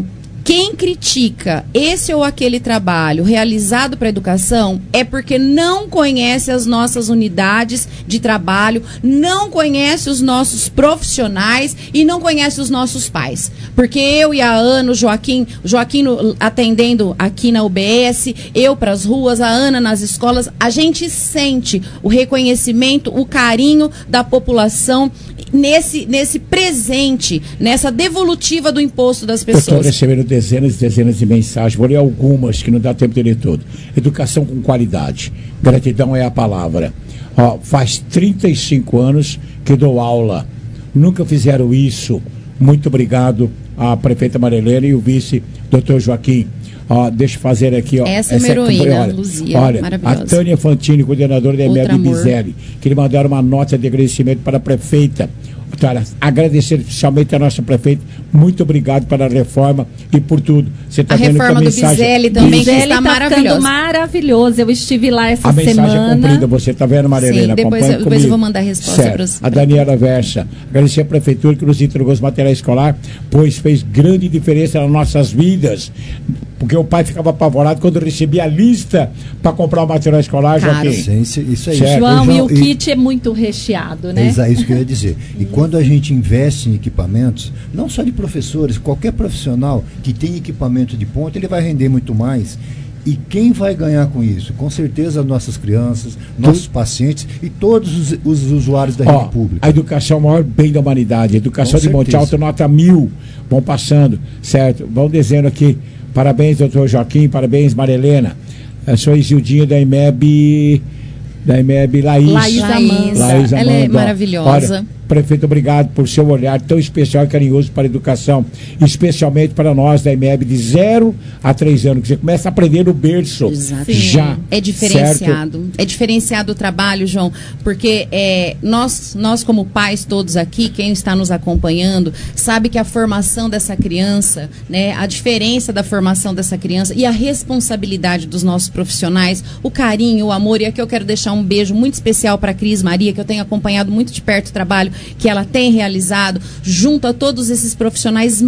Quem critica esse ou aquele trabalho realizado para a educação é porque não conhece as nossas unidades de trabalho, não conhece os nossos profissionais e não conhece os nossos pais. Porque eu e a Ana, o Joaquim, o Joaquim no, atendendo aqui na U B S, eu para as ruas, a Ana nas escolas, a gente sente o reconhecimento, o carinho da população nesse, nesse presente, nessa devolutiva do imposto das pessoas.
Eu estou recebendo dezenas e dezenas de mensagens, vou ler algumas que não dá tempo de ler tudo. Educação com qualidade. Gratidão é a palavra. Ó, faz trinta e cinco anos que dou aula. Nunca fizeram isso. Muito obrigado à prefeita Marilena e o vice, doutor Joaquim. Ó, deixa eu fazer aqui, ó.
Essa é uma heroína, olha, Luzia,
olha,
maravilhosa.
A Tânia Fantini, coordenadora da E M E B Bizelli, que lhe mandaram uma nota de agradecimento para a prefeita. Cara, agradecer especialmente a nossa prefeita, muito obrigado pela reforma e por tudo. Você tá
a
vendo
reforma
que a
do
mensagem...
Bizelli também
Bizelli
está
tá
maravilhosa.
maravilhoso. Eu estive lá essa
a
semana.
A mensagem é cumprida, você está vendo, Marilena?
Sim, depois, eu, depois eu vou mandar a resposta para os...
A Daniela Versa, agradecer a prefeitura que nos entregou os materiais escolares, pois fez grande diferença nas nossas vidas. Porque o pai ficava apavorado quando recebia a lista para comprar o material escolar,
claro.
Joaquim.
Sim, isso aí.
Certo. João, e o
e...
kit é muito recheado, né?
É isso que eu ia dizer. E quando a gente investe em equipamentos, não só de professores, qualquer profissional que tem equipamento de ponta, ele vai render muito mais. E quem vai ganhar com isso? Com certeza as nossas crianças, nossos tu... pacientes e todos os, os usuários da
Ó,
rede pública.
A educação é o maior bem da humanidade. A educação
com
de Monte Alto, nota mil. Vão passando, certo? Vão dizendo aqui. Parabéns, doutor Joaquim, parabéns, Marilena. Eu sou Isildinha da I M E B, da I M E B Laís.
Laís Amanda.
Laís Amanda.
Ela é maravilhosa.
Olha, prefeito, obrigado por seu olhar tão especial e carinhoso para a educação, especialmente para nós da I M E B de zero a três anos, que você começa a aprender no berço.
Exato.
Já.
É diferenciado.
Certo?
É diferenciado o trabalho, João, porque é, nós, nós, como pais todos aqui, quem está nos acompanhando, sabe que a formação dessa criança, né, a diferença da formação dessa criança e a responsabilidade dos nossos profissionais, o carinho, o amor, e aqui eu quero deixar um beijo muito especial para a Cris Maria, que eu tenho acompanhado muito de perto o trabalho que ela tem realizado junto a todos esses profissionais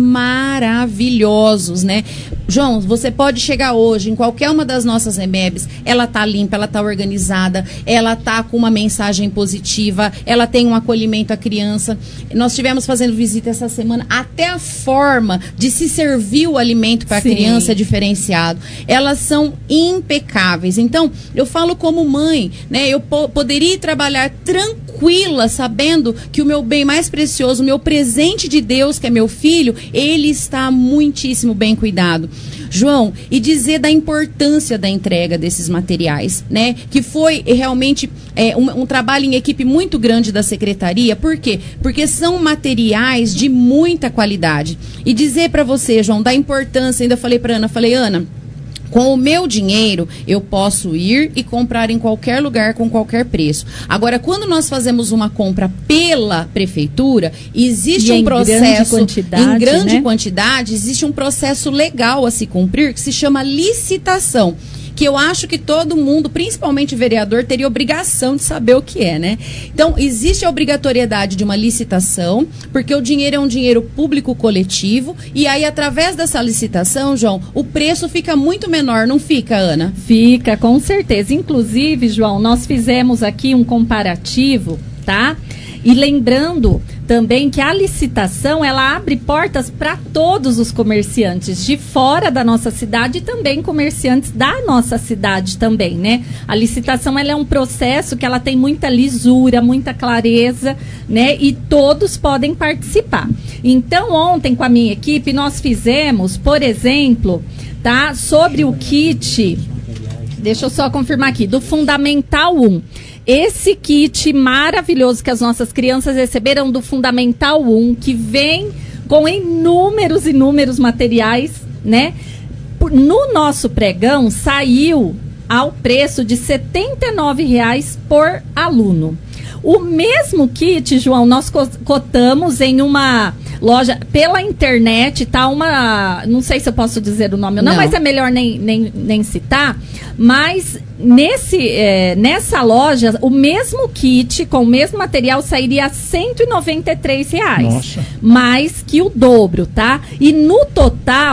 maravilhosos, né? João, você pode chegar hoje em qualquer uma das nossas E M E Bs, ela tá limpa, ela tá organizada, ela tá com uma mensagem positiva, ela tem um acolhimento à criança. Nós tivemos fazendo visita essa semana, até a forma de se servir o alimento para a criança é diferenciado. Elas são impecáveis. Então, eu falo como mãe, né? Eu po- poderia trabalhar tranquila, sabendo que o meu bem mais precioso, o meu presente de Deus, que é meu filho, ele está muitíssimo bem cuidado. João, e dizer da importância da entrega desses materiais, né? Que foi realmente é, um, um trabalho em equipe muito grande da secretaria. Por quê? Porque são materiais de muita qualidade. E dizer para você, João, da importância, ainda falei para Ana, falei, Ana, com o meu dinheiro, eu posso ir e comprar em qualquer lugar com qualquer preço. Agora, quando nós fazemos uma compra pela prefeitura, existe um processo...
grande quantidade,
em grande
né?
quantidade, existe um processo legal a se cumprir, que se chama licitação. Que eu acho que todo mundo, principalmente o vereador, teria obrigação de saber o que é, né? Então, existe a obrigatoriedade de uma licitação, porque o dinheiro é um dinheiro público coletivo, e aí, através dessa licitação, João, o preço fica muito menor, não fica, Ana?
Fica, com certeza. Inclusive, João, nós fizemos aqui um comparativo, tá? E lembrando também que a licitação, ela abre portas para todos os comerciantes de fora da nossa cidade e também comerciantes da nossa cidade também, né? A licitação, ela é um processo que ela tem muita lisura, muita clareza, né? E todos podem participar. Então, ontem com a minha equipe, nós fizemos, por exemplo, tá? Sobre o kit, deixa eu só confirmar aqui, do Fundamental um. Esse kit maravilhoso que as nossas crianças receberam do Fundamental um, que vem com inúmeros, inúmeros materiais, né? No nosso pregão, saiu ao preço de setenta e nove reais por aluno. O mesmo kit, João, nós cotamos em uma loja pela internet, tá? Uma, não sei se eu posso dizer o nome ou não, não. Mas é melhor nem, nem, nem citar. Mas nesse, é, nessa loja, o mesmo kit com o mesmo material sairia a cento e noventa e três reais.
Nossa.
Mais que o dobro, tá? E no total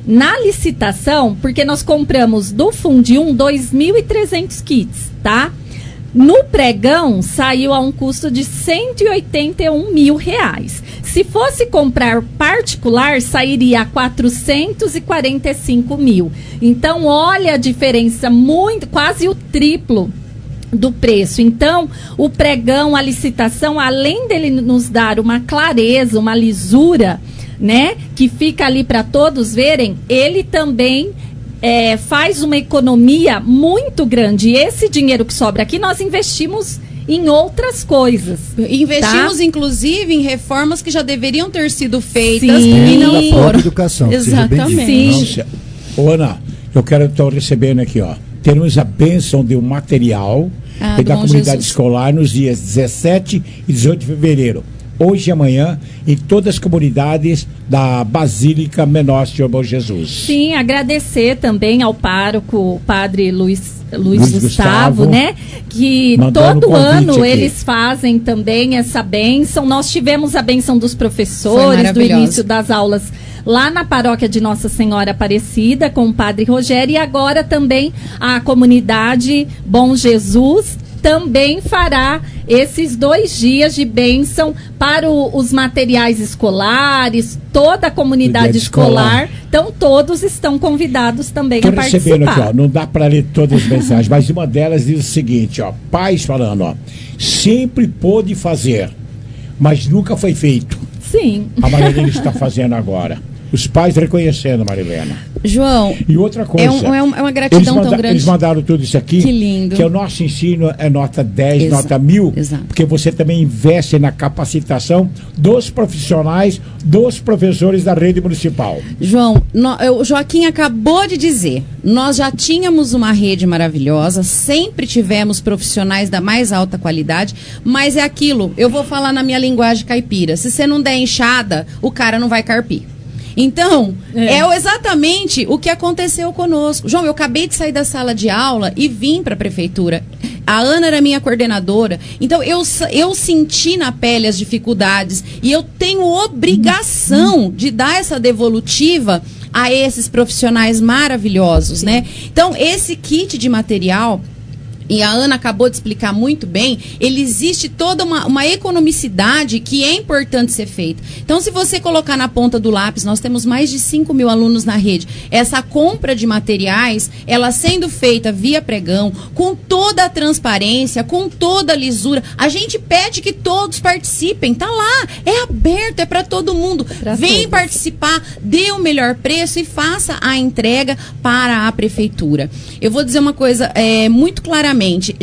Na licitação, porque nós compramos do Fundium dois mil e trezentos kits, tá? No pregão, saiu a um custo de cento e oitenta e um mil reais. Se fosse comprar particular, sairia a quatrocentos e quarenta e cinco mil. Então, olha a diferença, muito, quase o triplo do preço. Então, o pregão, a licitação, além dele nos dar uma clareza, uma lisura, né, que fica ali para todos verem, ele também é, faz uma economia muito grande. E esse dinheiro que sobra aqui, nós investimos em outras coisas.
Investimos,
tá?
inclusive, em reformas que já deveriam ter sido feitas
Sim.
e não foram.
Educação.
Exatamente.
Sim.
Ô, Ana, eu quero estar recebendo aqui, ó. Temos a bênção de um material
Ah,
e da
Bom
comunidade
Jesus.
escolar nos dias dezessete e dezoito de fevereiro. Hoje e amanhã, em todas as comunidades da Basílica Menor Senhor Bom Jesus.
Sim, agradecer também ao pároco, o padre Luiz, Luiz,
Luiz
Gustavo,
Gustavo,
né? Que
mandando
todo
convite
ano
aqui.
eles fazem também essa bênção. Nós tivemos a bênção dos
Foi
professores, do
maravilhosa.
início das aulas lá na paróquia de Nossa Senhora Aparecida, com o padre Rogério, e agora também a comunidade Bom Jesus também fará esses dois dias de bênção para o- os materiais escolares, toda a comunidade
dia
escolar.
escolar.
Então, todos estão convidados também
Estou
a
recebendo
participar.
aqui, ó, não dá para ler todas as mensagens, mas uma delas diz o seguinte, ó, pais falando, ó, sempre pôde fazer, mas nunca foi feito.
Sim.
A Marilena está fazendo agora. Os pais reconhecendo a Marilena.
João,
E outra coisa.
é, um- é um- é uma gratidão
eles manda-
tão grande.
Eles mandaram tudo isso aqui.
Que lindo.
Que o nosso ensino é nota dez,
Exa-
nota mil.
exato.
Porque você também investe na capacitação dos profissionais, dos professores da rede municipal.
João, no- eu- o Joaquim acabou de dizer, nós já tínhamos uma rede maravilhosa, sempre tivemos profissionais da mais alta qualidade, mas é aquilo, eu vou falar na minha linguagem caipira, se você não der enxada, o cara não vai carpir. Então, é. é exatamente o que aconteceu conosco. João, eu acabei de sair da sala de aula e vim para a prefeitura. A Ana era minha coordenadora. Então, eu, eu senti na pele as dificuldades e eu tenho obrigação de dar essa devolutiva a esses profissionais maravilhosos, né? Então, esse kit de material, e a Ana acabou de explicar muito bem, ele existe toda uma, uma economicidade que é importante ser feita. Então, se você colocar na ponta do lápis, nós temos mais de cinco mil alunos na rede. Essa compra de materiais, ela sendo feita via pregão, com toda a transparência, com toda a lisura, a gente pede que todos participem. Tá lá, é aberto, é para todo mundo.
Pra
Vem
todos.
participar, dê o melhor preço e faça a entrega para a prefeitura. Eu vou dizer uma coisa é, muito claramente.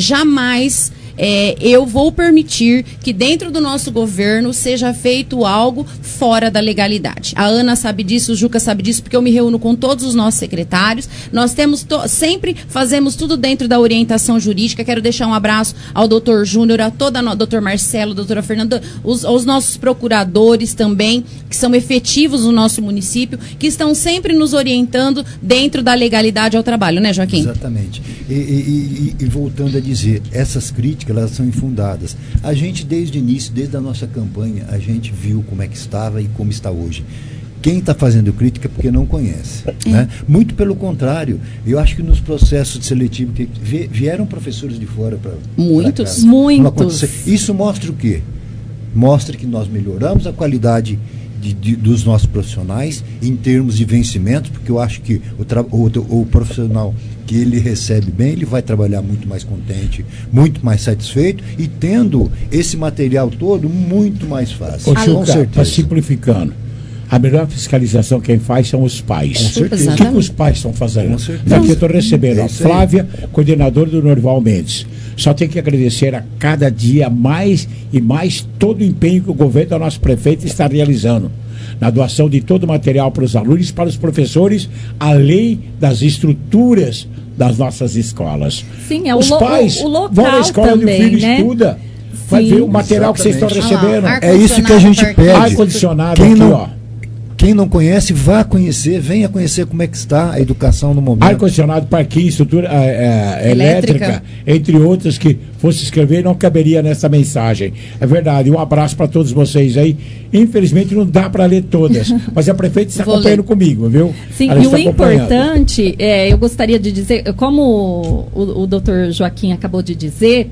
Jamais é, eu vou permitir que dentro do nosso governo seja feito algo fora da legalidade. A Ana sabe disso, o Juca sabe disso, porque eu me reúno com todos os nossos secretários. Nós temos to- sempre fazemos tudo dentro da orientação jurídica. Quero deixar um abraço ao doutor Júnior, a toda a doutor Marcelo, doutora Fernanda, os, os nossos procuradores também, que são efetivos no nosso município, que estão sempre nos orientando dentro da legalidade ao trabalho, né, Joaquim?
Exatamente. E, e- e- e voltando a dizer, essas críticas elas são infundadas. A gente, desde o início, desde a nossa campanha, a gente viu como é que estava e como está hoje. Quem está fazendo crítica é porque não conhece.
É.
Né? Muito pelo contrário, eu acho que nos processos de seletivo que vi- vieram professores de fora para
Muitos,
muitos.
Isso mostra o quê? Mostra que nós melhoramos a qualidade de- de- dos nossos profissionais em termos de vencimento, porque eu acho que o, tra- o, o profissional que ele recebe bem, ele vai trabalhar muito mais contente, muito mais satisfeito e tendo esse material todo muito mais fácil.
Ô,
Com
Chuca, tá
certeza.
simplificando. A melhor fiscalização quem faz são os pais.
Com certeza.
O que, que os pais estão fazendo?
Com certeza.
Daqui eu estou recebendo
É
a
isso aí.
Flávia, coordenadora do Norval Mendes. Só tem que agradecer a cada dia mais e mais todo o empenho que o governo do nosso prefeito está realizando na doação de todo o material para os alunos e para os professores, além das estruturas das nossas escolas.
Sim, é o
os
lo-
pais
o- o local
vão na escola
também,
onde o filho
né?
estuda, vai
Sim.
ver o material que vocês estão
Exatamente.
recebendo.
É isso que a gente pede.
Ar-condicionado
Quem
aqui,
não,
ó.
Quem não conhece, vá conhecer, venha conhecer como é que está a educação no momento.
Ar-condicionado, parquinho, estrutura é, é, elétrica. elétrica, entre outras que fosse escrever, não caberia nessa mensagem. É verdade, um abraço para todos vocês aí. Infelizmente não dá para ler todas, mas a prefeita está acompanhando comigo, viu?
Sim, Ela e o importante, é, eu gostaria de dizer, como o, o doutor Joaquim acabou de dizer,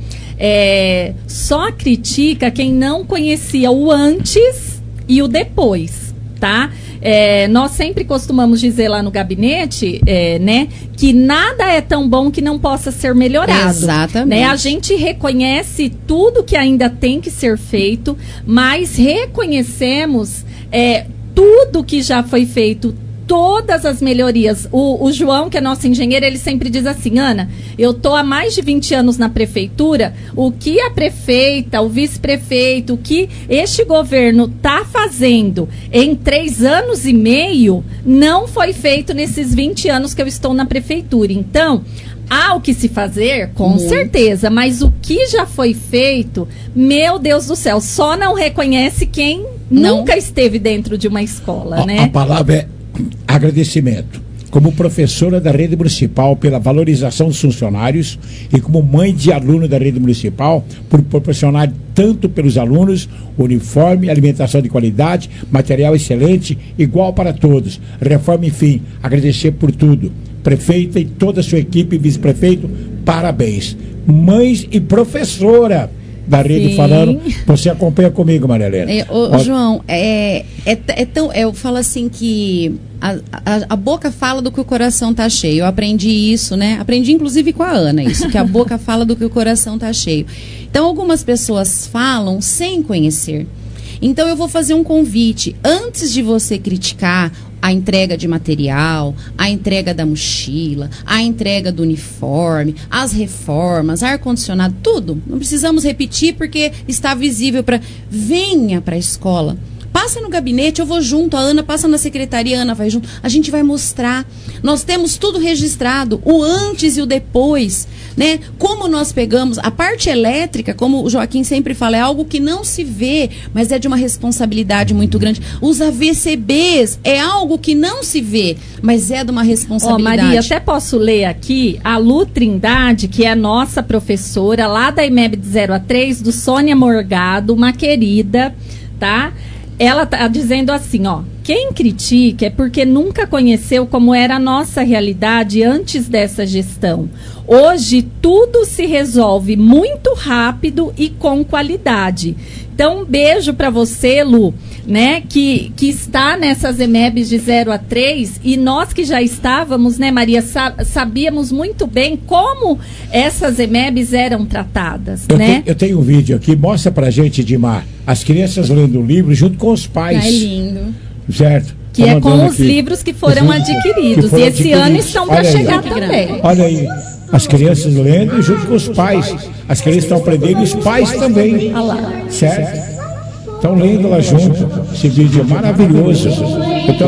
é, só critica quem não conhecia o antes e o depois. Tá? É, nós sempre costumamos dizer lá no gabinete, é, né, que nada é tão bom que não possa ser melhorado.
Exatamente.
Né? A gente reconhece tudo que ainda tem que ser feito, mas reconhecemos é, tudo que já foi feito, todas as melhorias. O, o João, que é nosso engenheiro, ele sempre diz assim: Ana, eu estou há mais de vinte anos na prefeitura, o que a prefeita, o vice-prefeito, o que este governo está fazendo em três anos e meio, não foi feito nesses vinte anos que eu estou na prefeitura. Então, há o que se fazer, com Muito. certeza, mas o que já foi feito, meu Deus do céu, só não reconhece quem não. nunca esteve dentro de uma escola,
a,
né?
A palavra é agradecimento. Como professora da rede municipal pela valorização dos funcionários e como mãe de aluno da rede municipal por proporcionar tanto pelos alunos uniforme, alimentação de qualidade, material excelente, igual para todos. Reforma, enfim, agradecer por tudo. Prefeita e toda a sua equipe, vice-prefeito, parabéns. Mães e professora da rede Sim. falando, você acompanha comigo, Maria Helena.
É, ô, João, é, é, é tão, eu falo assim que a, a, a boca fala do que o coração tá cheio. Eu aprendi isso, né? Aprendi inclusive com a Ana isso, que a boca fala do que o coração tá cheio. Então algumas pessoas falam sem conhecer. Então eu vou fazer um convite, antes de você criticar a entrega de material, a entrega da mochila, a entrega do uniforme, as reformas, ar-condicionado, tudo. Não precisamos repetir porque está visível para... Venha para a escola. Passa no gabinete, eu vou junto, a Ana passa na secretaria, a Ana vai junto. A gente vai mostrar. Nós temos tudo registrado, o antes e o depois, né? Como nós pegamos a parte elétrica, como o Joaquim sempre fala, é algo que não se vê, mas é de uma responsabilidade muito grande. Os A V C Bs é algo que não se vê, mas é de uma responsabilidade.
Ó, Maria, até posso ler aqui a Lu Trindade, que é nossa professora lá da I M E B de zero a três, do Sônia Morgado, uma querida, tá? Ela está dizendo assim, ó, quem critica é porque nunca conheceu como era a nossa realidade antes dessa gestão. Hoje tudo se resolve muito rápido e com qualidade. Então, um beijo para você, Lu, né, que, que está nessas E M E Bs de zero a três, e nós que já estávamos, né, Maria, sa- sabíamos muito bem como essas E M E Bs eram tratadas,
eu
né?
Tenho, eu tenho um vídeo aqui, mostra pra gente, Dimar, as crianças lendo o livro junto com os pais.
É lindo.
Certo?
Que
tá
é com os
aqui.
livros que foram
Os
adquiridos.
que foram
e esse
adquiridos.
ano estão para chegar também.
Olha aí, as crianças lendo junto com os pais. As crianças estão aprendendo e os pais também.
Olha lá.
Certo? Estão lendo lá junto. Esse vídeo é maravilhoso. Então,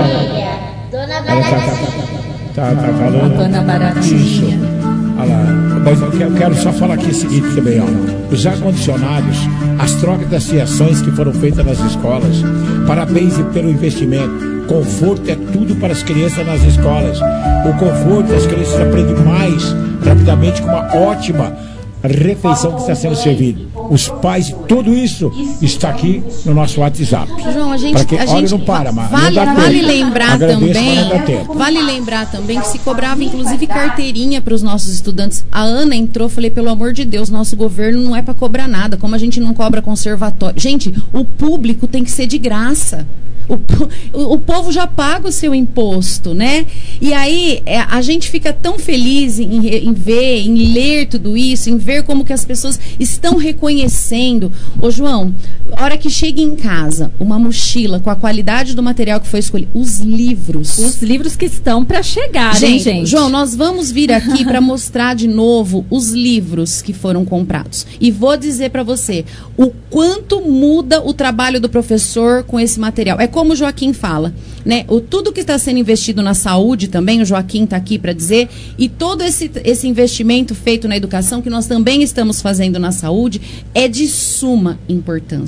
ela, ela tá, tá, tá falando.
A dona Baratinha.
Isso. Olha lá. Mas eu quero, quero só falar aqui o seguinte também, ó. Os ar-condicionados, as trocas das fiações que foram feitas nas escolas. Parabéns pelo investimento. Conforto é tudo para as crianças nas escolas. O conforto, as crianças aprendem mais rapidamente com uma ótima refeição que está sendo servida. Os pais, tudo isso está aqui no nosso WhatsApp.
João, a gente,
que,
a
olha,
gente
não para, mas
vale,
não dá
vale
tempo.
lembrar
Agradeço,
também,
mas não dá tempo.
vale lembrar também que se cobrava inclusive carteirinha para os nossos estudantes. A Ana entrou, falei, pelo amor de Deus, nosso governo não é para cobrar nada, como a gente não cobra conservatório. Gente, o público tem que ser de graça. O, o, o povo já paga o seu imposto, né? E aí é, a gente fica tão feliz em, em ver, em ler tudo isso, em ver como que as pessoas estão reconhecendo. Ô João, a hora que chega em casa, uma mochila com a qualidade do material que foi escolhido, os livros.
Os livros que estão para chegar,
gente,
hein, gente?
João, nós vamos vir aqui para mostrar de novo os livros que foram comprados. E vou dizer para você o quanto muda o trabalho do professor com esse material. É como o Joaquim fala, né? O, tudo que está sendo investido na saúde também, o Joaquim está aqui para dizer, e todo esse, esse investimento feito na educação, que nós também estamos fazendo na saúde, é de suma importância.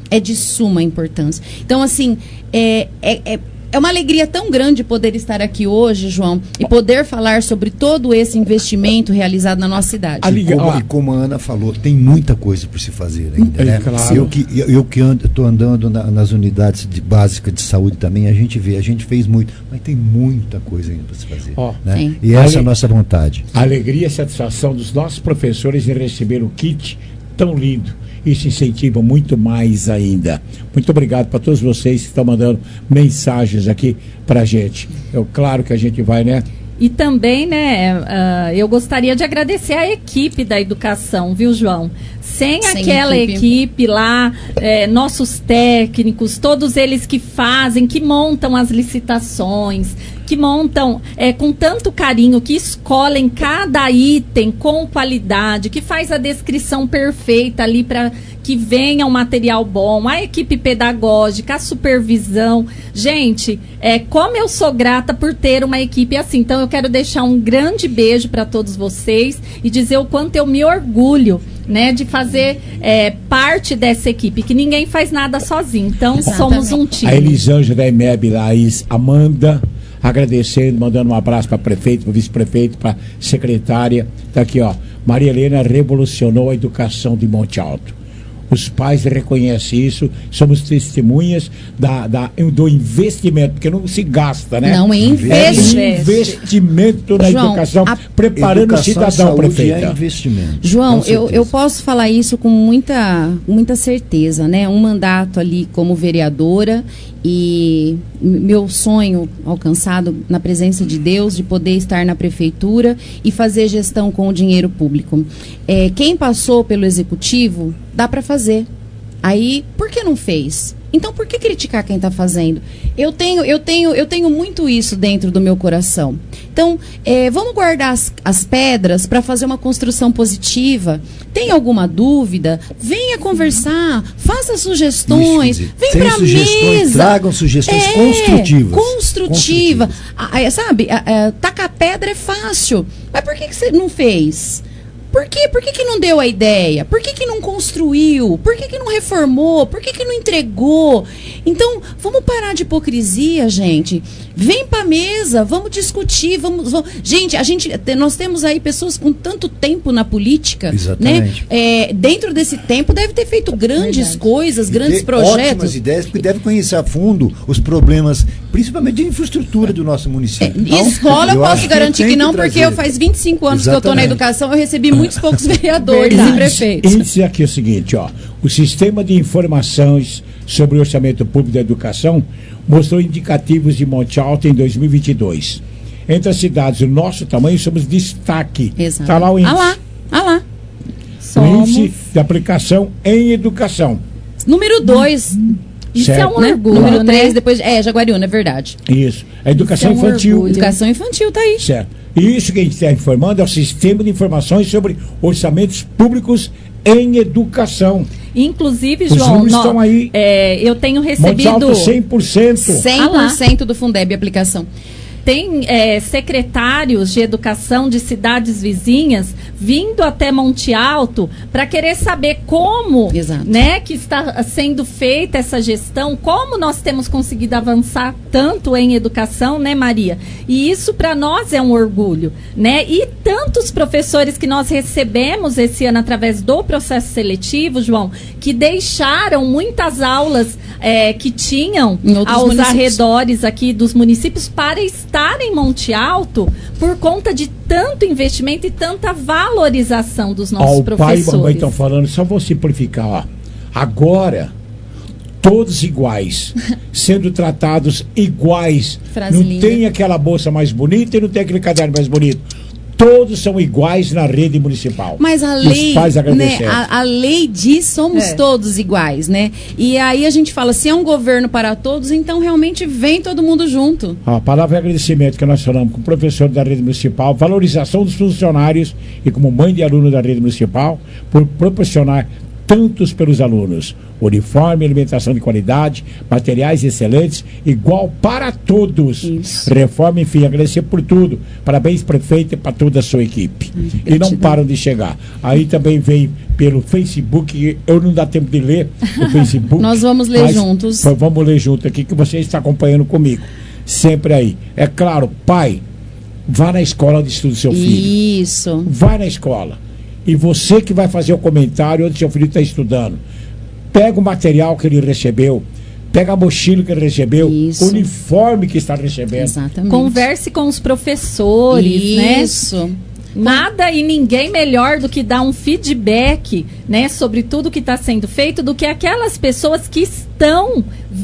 é de suma importância. Então, assim, é, é, é, é uma alegria tão grande poder estar aqui hoje, João, e poder falar sobre todo esse investimento realizado na nossa cidade.
E como, e como a Ana falou, tem muita coisa por se fazer ainda, né?
É, claro.
Eu que eu, eu que estou andando na, nas unidades de, básicas de saúde também, a gente vê, a gente fez muito, mas tem muita coisa ainda para se fazer. Oh, né? E essa é a nossa vontade.
A alegria e a satisfação dos nossos professores em receber o kit tão lindo. Isso incentiva muito mais ainda. Muito obrigado para todos vocês que estão mandando mensagens aqui para a gente. É claro que a gente vai, né?
E também, né, uh, eu gostaria de agradecer a equipe da educação, viu, João? Sem, Sem aquela equipe, equipe lá, é, nossos técnicos, todos eles que fazem, que montam as licitações, que montam é, com tanto carinho, que escolhem cada item com qualidade, que faz a descrição perfeita ali para que venha um material bom, a equipe pedagógica, a supervisão. Gente, é, como eu sou grata por ter uma equipe assim. Então, eu quero deixar um grande beijo para todos vocês e dizer o quanto eu me orgulho, né, de fazer é, parte dessa equipe, que ninguém faz nada sozinho. Então, Exatamente. somos um time.
A Elisângela da E M E B, Laís, Amanda, agradecendo, mandando um abraço para prefeito, para vice-prefeito, para secretária. Está aqui, ó. Maria Helena revolucionou a educação de Monte Alto. Os pais reconhecem isso, somos testemunhas da, da, do investimento, porque não se gasta, né?
Não, investe.
É investimento na João, educação, a... preparando o cidadão, prefeita.
É investimento.
João, eu, eu posso falar isso com muita, muita certeza, né? Um mandato ali como vereadora e meu sonho alcançado na presença de Deus, de poder estar na prefeitura e fazer gestão com o dinheiro público. É, quem passou pelo executivo, dá para fazer. Aí, por que não fez? Então, por que criticar quem está fazendo? Eu tenho, eu, tenho, eu tenho muito isso dentro do meu coração. Então, é, vamos guardar as, as pedras para fazer uma construção positiva. Tem alguma dúvida? Venha conversar, faça sugestões, isso, vem para a mesa.
Tragam sugestões
é,
construtivas.
Construtiva. A, a, sabe, a, a, tacar pedra é fácil. Mas por que, que você não fez? Por quê? Por que, que não deu a ideia? Por que, que não construiu? Por que, que não reformou? Por que, que não entregou? Então, vamos parar de hipocrisia, gente. Vem pra mesa, vamos discutir, vamos, vamos... Gente, a gente, nós temos aí pessoas com tanto tempo na política,
Exatamente.
né? É, dentro desse tempo deve ter feito grandes Verdade. coisas,
e
grandes projetos.
Ótimas ideias, porque deve conhecer a fundo os problemas, principalmente de infraestrutura do nosso município.
É, então, escola eu posso garantir que, que não, porque eu faz vinte e cinco anos Exatamente. que eu estou na educação, eu recebi muitos poucos vereadores e prefeitos.
Esse aqui é o seguinte, ó, o sistema de informações sobre o orçamento público da educação mostrou indicativos de Monte Alto em dois mil e vinte e dois. Entre as cidades do nosso tamanho, somos destaque.
Está
lá o índice.
Ah lá, ah lá.
O índice de aplicação em educação.
Número dois. Isso
certo.
é um orgulho, né? Número três, depois... É, Jaguariúna, é verdade.
Isso. A educação
Isso é um
infantil.
Orgulho. Educação infantil, tá aí.
Certo. E isso que a gente está informando é o sistema de informações sobre orçamentos públicos em educação.
Inclusive,
Os
João,
números
no,
estão aí.
É, eu tenho recebido...
Monte Alto, cem por cento.
cem por cento do Fundeb aplicação.
Tem é, secretários de educação de cidades vizinhas vindo até Monte Alto para querer saber como, né, que está sendo feita essa gestão, como nós temos conseguido avançar tanto em educação, né, Maria? E isso para nós é um orgulho, né? E tantos professores que nós recebemos esse ano através do processo seletivo, João, que deixaram muitas aulas é, que tinham aos municípios. arredores aqui dos municípios para estar em Monte Alto por conta de tanto investimento e tanta valorização dos nossos
ó,
professores.
O pai e a mamãe estão falando, só vou simplificar, ó. Agora, todos iguais, sendo tratados iguais.
Frase
não
linda.
tem aquela bolsa mais bonita e não tem aquele caderno mais bonito. Todos são iguais na rede municipal.
Mas a lei,
Os pais
né, a, a lei diz somos é. todos iguais, né? E aí a gente fala, se é um governo para todos, então realmente vem todo mundo junto.
A palavra é agradecimento que nós falamos com o professor da rede municipal, valorização dos funcionários e como mãe de aluno da rede municipal, por proporcionar tantos pelos alunos. Uniforme, alimentação de qualidade, materiais excelentes, igual para todos. Isso. Reforma, enfim, agradecer por tudo. Parabéns, prefeito, e para toda a sua equipe. Hum, e não param de chegar. Aí também vem pelo Facebook, eu não dá tempo de ler o Facebook.
Nós vamos ler mas, juntos.
Vamos ler junto aqui, que você está acompanhando comigo. Sempre aí. É claro, pai, vá na escola onde estuda o seu filho.
Isso.
Vai na escola. E você que vai fazer o comentário onde seu filho está estudando. Pega o material que ele recebeu, pega a mochila que ele recebeu, Isso. o uniforme que está recebendo.
Exatamente. Converse com os professores,
Isso.
né? Nada e ninguém melhor do que dar um feedback, né, sobre tudo que está sendo feito, do que aquelas pessoas que estão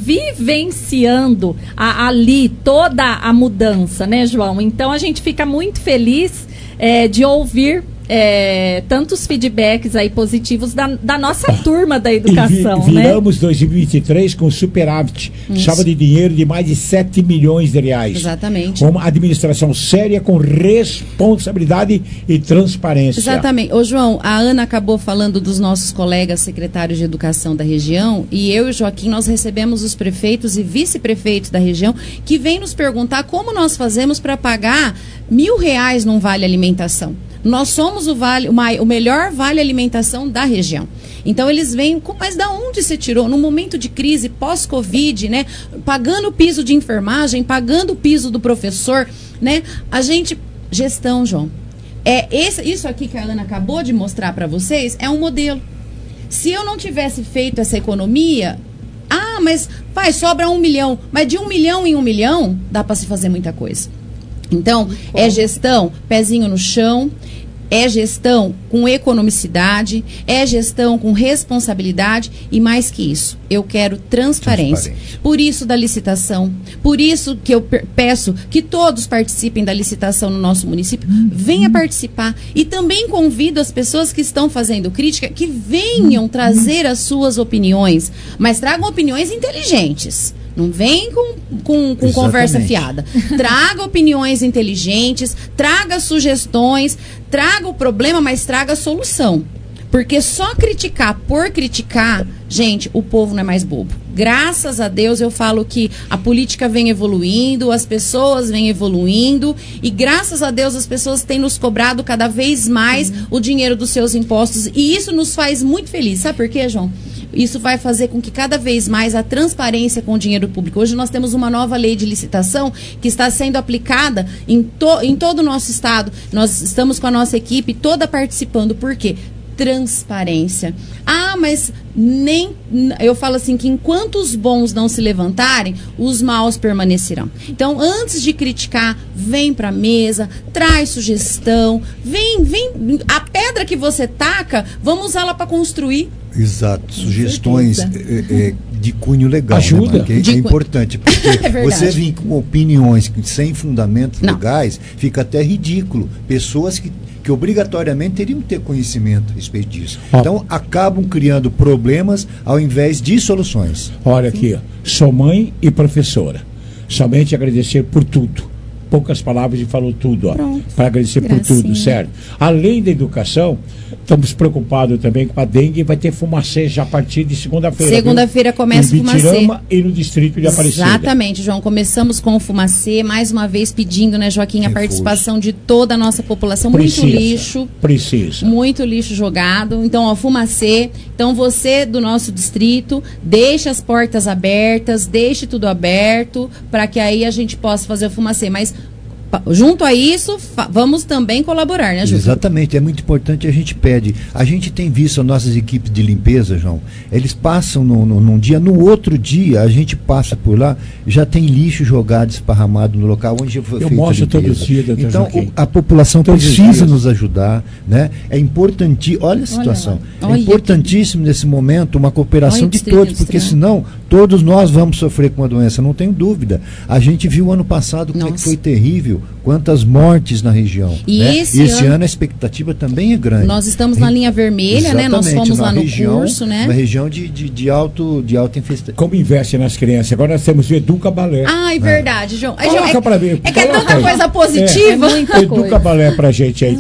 vivenciando a, ali toda a mudança, né, João? Então a gente fica muito feliz é, de ouvir É, tantos feedbacks aí positivos da, da nossa turma da educação,
e vi, viramos né? dois mil e vinte e três com superávit, salva de dinheiro de mais de sete milhões de reais.
Exatamente.
Uma administração séria com responsabilidade e transparência.
Exatamente. Ô João, a Ana acabou falando dos nossos colegas secretários de educação da região, e eu e o Joaquim, nós recebemos os prefeitos e vice-prefeitos da região que vêm nos perguntar como nós fazemos para pagar mil reais num vale alimentação. Nós somos o, vale, o, mai, o melhor vale alimentação da região. Então eles vêm, mas da onde você tirou? No momento de crise, pós-Covid, né? Pagando o piso de enfermagem, pagando o piso do professor, né? A gente, gestão, João. É esse, isso aqui que a Ana acabou de mostrar para vocês é um modelo. Se eu não tivesse feito essa economia, ah, mas vai, sobra um milhão. Mas de um milhão em um milhão, dá para se fazer muita coisa. Então, é gestão, pezinho no chão, é gestão com economicidade, é gestão com responsabilidade e mais que isso, eu quero transparência. transparência. Por isso da licitação, por isso que eu peço que todos participem da licitação no nosso município, uhum. venha participar e também convido as pessoas que estão fazendo crítica que venham trazer as suas opiniões, mas tragam opiniões inteligentes. Não vem com, com, com conversa fiada. Traga opiniões inteligentes, traga sugestões, traga o problema, mas traga a solução. Porque só criticar por criticar, gente, o povo não é mais bobo. Graças a Deus eu falo que a política vem evoluindo, as pessoas vêm evoluindo e graças a Deus as pessoas têm nos cobrado cada vez mais uhum. o dinheiro dos seus impostos e isso nos faz muito felizes. Sabe por quê, João? Isso vai fazer com que cada vez mais a transparência com o dinheiro público. Hoje nós temos uma nova lei de licitação que está sendo aplicada em, to, em todo o nosso estado. Nós estamos com a nossa equipe toda participando. Por quê? Transparência. Ah, mas nem... Eu falo assim que enquanto os bons não se levantarem, os maus permanecerão. Então, antes de criticar, vem para a mesa, traz sugestão, vem, vem... A pedra que você taca, vamos usá-la para construir.
Exato, sugestões é, é, de cunho legal,
ajuda,
né, que é, é importante, porque é você vir com opiniões sem fundamentos Não. legais, fica até ridículo. Pessoas que, que obrigatoriamente teriam que ter conhecimento a respeito disso. Ó, então, acabam criando problemas ao invés de soluções.
Olha aqui, ó, sou mãe e professora. Somente agradecer por tudo. Poucas palavras e falou tudo, ó, para agradecer Gracinha. por tudo, certo? Além da educação, estamos preocupados também com a dengue, vai ter fumacê já a partir de segunda-feira.
Segunda-feira começa o fumacê.
E no distrito de Aparecida.
Exatamente, João, começamos com o fumacê, mais uma vez pedindo, né, Joaquim, a Reforço. participação de toda a nossa população. Precisa, muito lixo.
Precisa.
Muito lixo jogado. Então, ó, fumacê. Então, você do nosso distrito, deixe as portas abertas, deixe tudo aberto, para que aí a gente possa fazer o fumacê. Mas junto a isso, vamos também colaborar, né, Júlio?
Exatamente, é muito importante, a gente pede. A gente tem visto as nossas equipes de limpeza, João, eles passam no, no, num dia, no outro dia, a gente passa por lá, já tem lixo jogado, esparramado no local onde foi
Eu
feita
mostro
a limpeza.
Todo dia, doutor
Então,
Joaquim.
o, a população
Todos
precisa nos ajudar, né? É importantíssimo, olha a situação, olha, olha. é importantíssimo nesse momento uma cooperação olha de todos, porque senão todos nós vamos sofrer com a doença, não tenho dúvida. A gente viu ano passado como Nossa. é que foi terrível, quantas mortes na região.
E
né?
esse,
e esse ano...
ano
a expectativa também é grande.
Nós estamos na linha vermelha, né? Nós fomos lá no região, curso, né?
Uma região de, de, de, alto, de alta infestação.
Como investe nas crianças? Agora nós temos o Educa Balé.
Ai, verdade, João.
Coloca
é,
pra mim.
É que é tanta coisa positiva. É,
é muita Educa coisa. Balé pra gente aí também.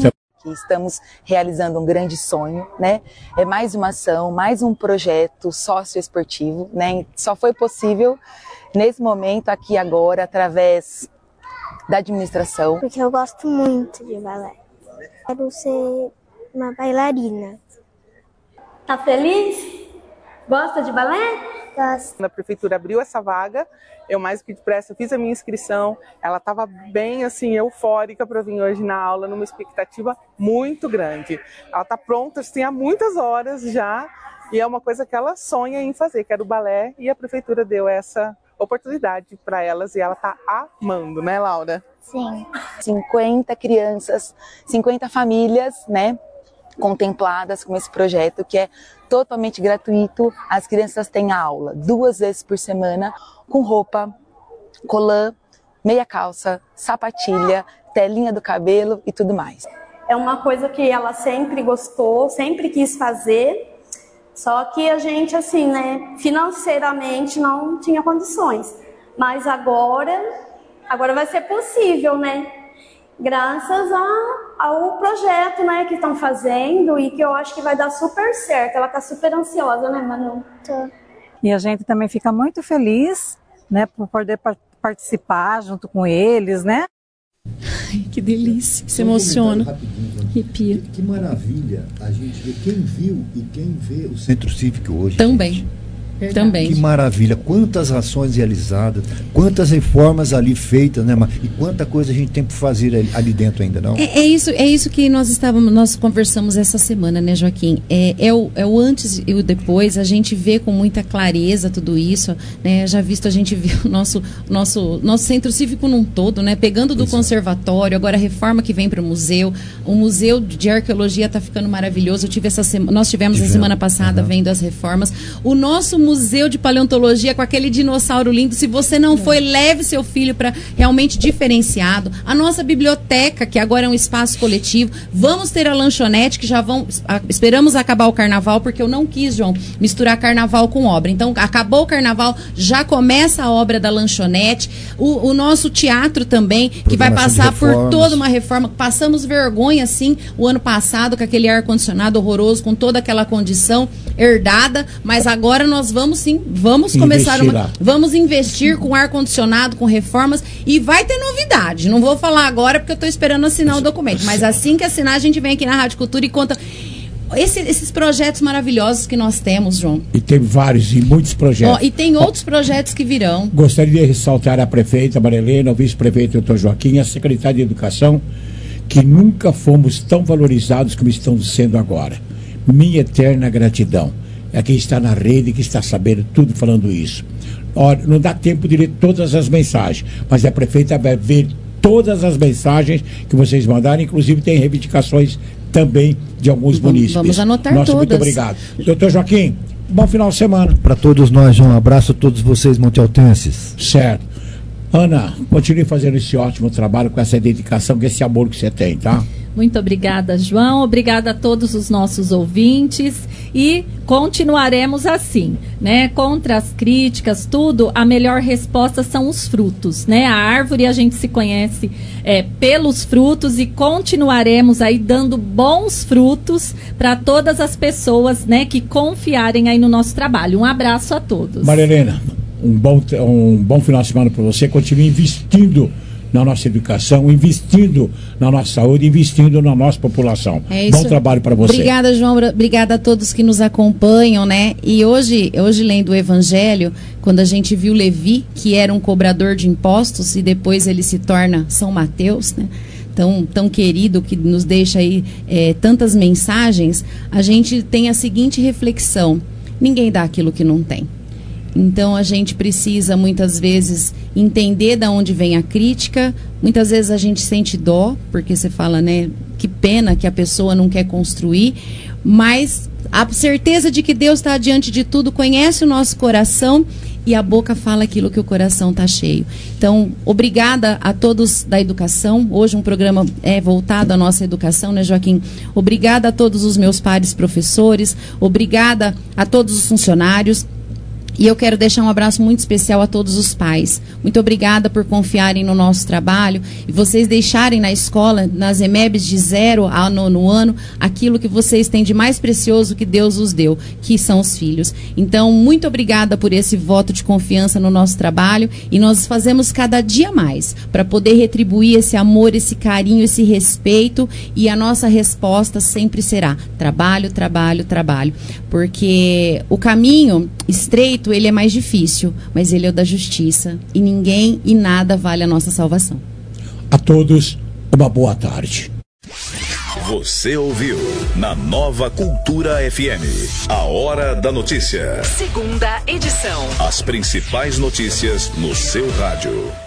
que estamos realizando um grande sonho, né? É mais uma ação, mais um projeto socioesportivo, né? Só foi possível nesse momento, aqui agora, através da administração.
Porque eu gosto muito de balé. Quero ser uma bailarina.
Tá feliz? Gosta de balé?
A prefeitura abriu essa vaga, eu mais do que depressa fiz a minha inscrição, ela estava bem assim, eufórica para vir hoje na aula, numa expectativa muito grande. Ela está pronta assim, há muitas horas já, e é uma coisa que ela sonha em fazer, que era o balé, e a prefeitura deu essa oportunidade para elas e ela está amando, né, Laura?
Sim. cinquenta crianças, cinquenta famílias, né, contempladas com esse projeto que é totalmente gratuito. As crianças têm aula duas vezes por semana com roupa, colã, meia calça, sapatilha, telinha do cabelo e tudo mais.
É uma coisa que ela sempre gostou, sempre quis fazer, só que a gente, assim, né, financeiramente não tinha condições. Mas agora, agora vai ser possível, né? Graças a, ao projeto, né, que estão fazendo e que eu acho que vai dar super certo. Ela tá super ansiosa, né, Manu?
Tô.
E a gente também fica muito feliz, né, por poder participar junto com eles, né?
Ai, que delícia, se emociona. Arrepia.
Que maravilha a gente ver quem viu e quem vê o Centro Cívico hoje.
Também.
Gente.
Também.
Que maravilha, quantas ações realizadas, quantas reformas ali feitas, né, e quanta coisa a gente tem para fazer ali, ali dentro ainda, não?
É, é, isso, é isso que nós estávamos, nós conversamos essa semana, né, Joaquim? É, é, o, é o antes e o depois, a gente vê com muita clareza tudo isso, né? Já visto, a gente viu o nosso, nosso, nosso centro cívico num todo, né? Pegando do Exato. Conservatório, agora a reforma que vem para o museu, o museu de arqueologia está ficando maravilhoso. Eu tive essa sema, nós tivemos a semana passada uhum. vendo as reformas. O nosso museu de paleontologia com aquele dinossauro lindo. Se você não foi, leve seu filho para realmente diferenciado. A nossa biblioteca, que agora é um espaço coletivo. Vamos ter a lanchonete, que já vão... A, esperamos acabar o carnaval, porque eu não quis, João, misturar carnaval com obra. Então, acabou o carnaval, já começa a obra da lanchonete. O, o nosso teatro também, que vai passar por toda uma reforma. Passamos vergonha, sim, o ano passado, com aquele ar-condicionado horroroso, com toda aquela condição herdada, mas agora nós vamos sim, vamos começar uma, vamos investir com ar-condicionado, com reformas, e vai ter novidade. Não vou falar agora porque eu estou esperando assinar o documento, mas assim que assinar a gente vem aqui na Rádio Cultura e conta esse, esses projetos maravilhosos que nós temos, João.
E tem vários e muitos projetos.
Oh, e tem outros projetos que virão.
Gostaria de ressaltar a prefeita Maria Helena, o vice-prefeito doutor Joaquim, a secretária de Educação, que nunca fomos tão valorizados como estamos sendo agora. Minha eterna gratidão. É quem está na rede, que está sabendo tudo falando isso. Ora, não dá tempo de ler todas as mensagens, mas a prefeita vai ver todas as mensagens que vocês mandarem, inclusive tem reivindicações também de alguns
vamos,
munícipes.
Vamos anotar
Nossa,
todas.
Muito obrigado. doutor Joaquim, bom final de semana.
Para todos nós, um abraço a todos vocês, montealtenses.
Certo. Ana, continue fazendo esse ótimo trabalho com essa dedicação, com esse amor que você tem, tá?
Muito obrigada, João. Obrigada a todos os nossos ouvintes. E continuaremos assim, né? Contra as críticas, tudo, a melhor resposta são os frutos, né? A árvore a gente se conhece é, pelos frutos e continuaremos aí dando bons frutos para todas as pessoas, né, que confiarem aí no nosso trabalho. Um abraço a todos.
Maria Helena, um bom, um bom final de semana para você. Continue investindo na nossa educação, investindo na nossa saúde, investindo na nossa população.
É isso.
Bom trabalho para você.
Obrigada, João. Obrigada a todos que nos acompanham, né? E hoje, hoje lendo o Evangelho, quando a gente viu Levi, que era um cobrador de impostos, e depois ele se torna São Mateus, né? Tão, tão querido, que nos deixa aí é, tantas mensagens, a gente tem a seguinte reflexão: ninguém dá aquilo que não tem. Então a gente precisa muitas vezes entender de onde vem a crítica. Muitas vezes a gente sente dó, porque você fala, né, que pena que a pessoa não quer construir, mas a certeza de que Deus está diante de tudo, conhece o nosso coração, e a boca fala aquilo que o coração está cheio. Então, obrigada a todos da educação. Hoje um programa é voltado à nossa educação, né, Joaquim? Obrigada a todos os meus pares professores, obrigada a todos os funcionários. E eu quero deixar um abraço muito especial a todos os pais. Muito obrigada por confiarem no nosso trabalho e vocês deixarem na escola, nas E M E Bs de zero a nono ano, aquilo que vocês têm de mais precioso que Deus os deu, que são os filhos. Então, muito obrigada por esse voto de confiança no nosso trabalho e nós fazemos cada dia mais para poder retribuir esse amor, esse carinho, esse respeito, e a nossa resposta sempre será trabalho, trabalho, trabalho. Porque o caminho estreito, ele é mais difícil, mas ele é o da justiça. E ninguém e nada vale a nossa salvação.
A todos, uma boa tarde.
Você ouviu na Nova Cultura F M, a Hora da Notícia.
Segunda edição.
As principais notícias no seu rádio.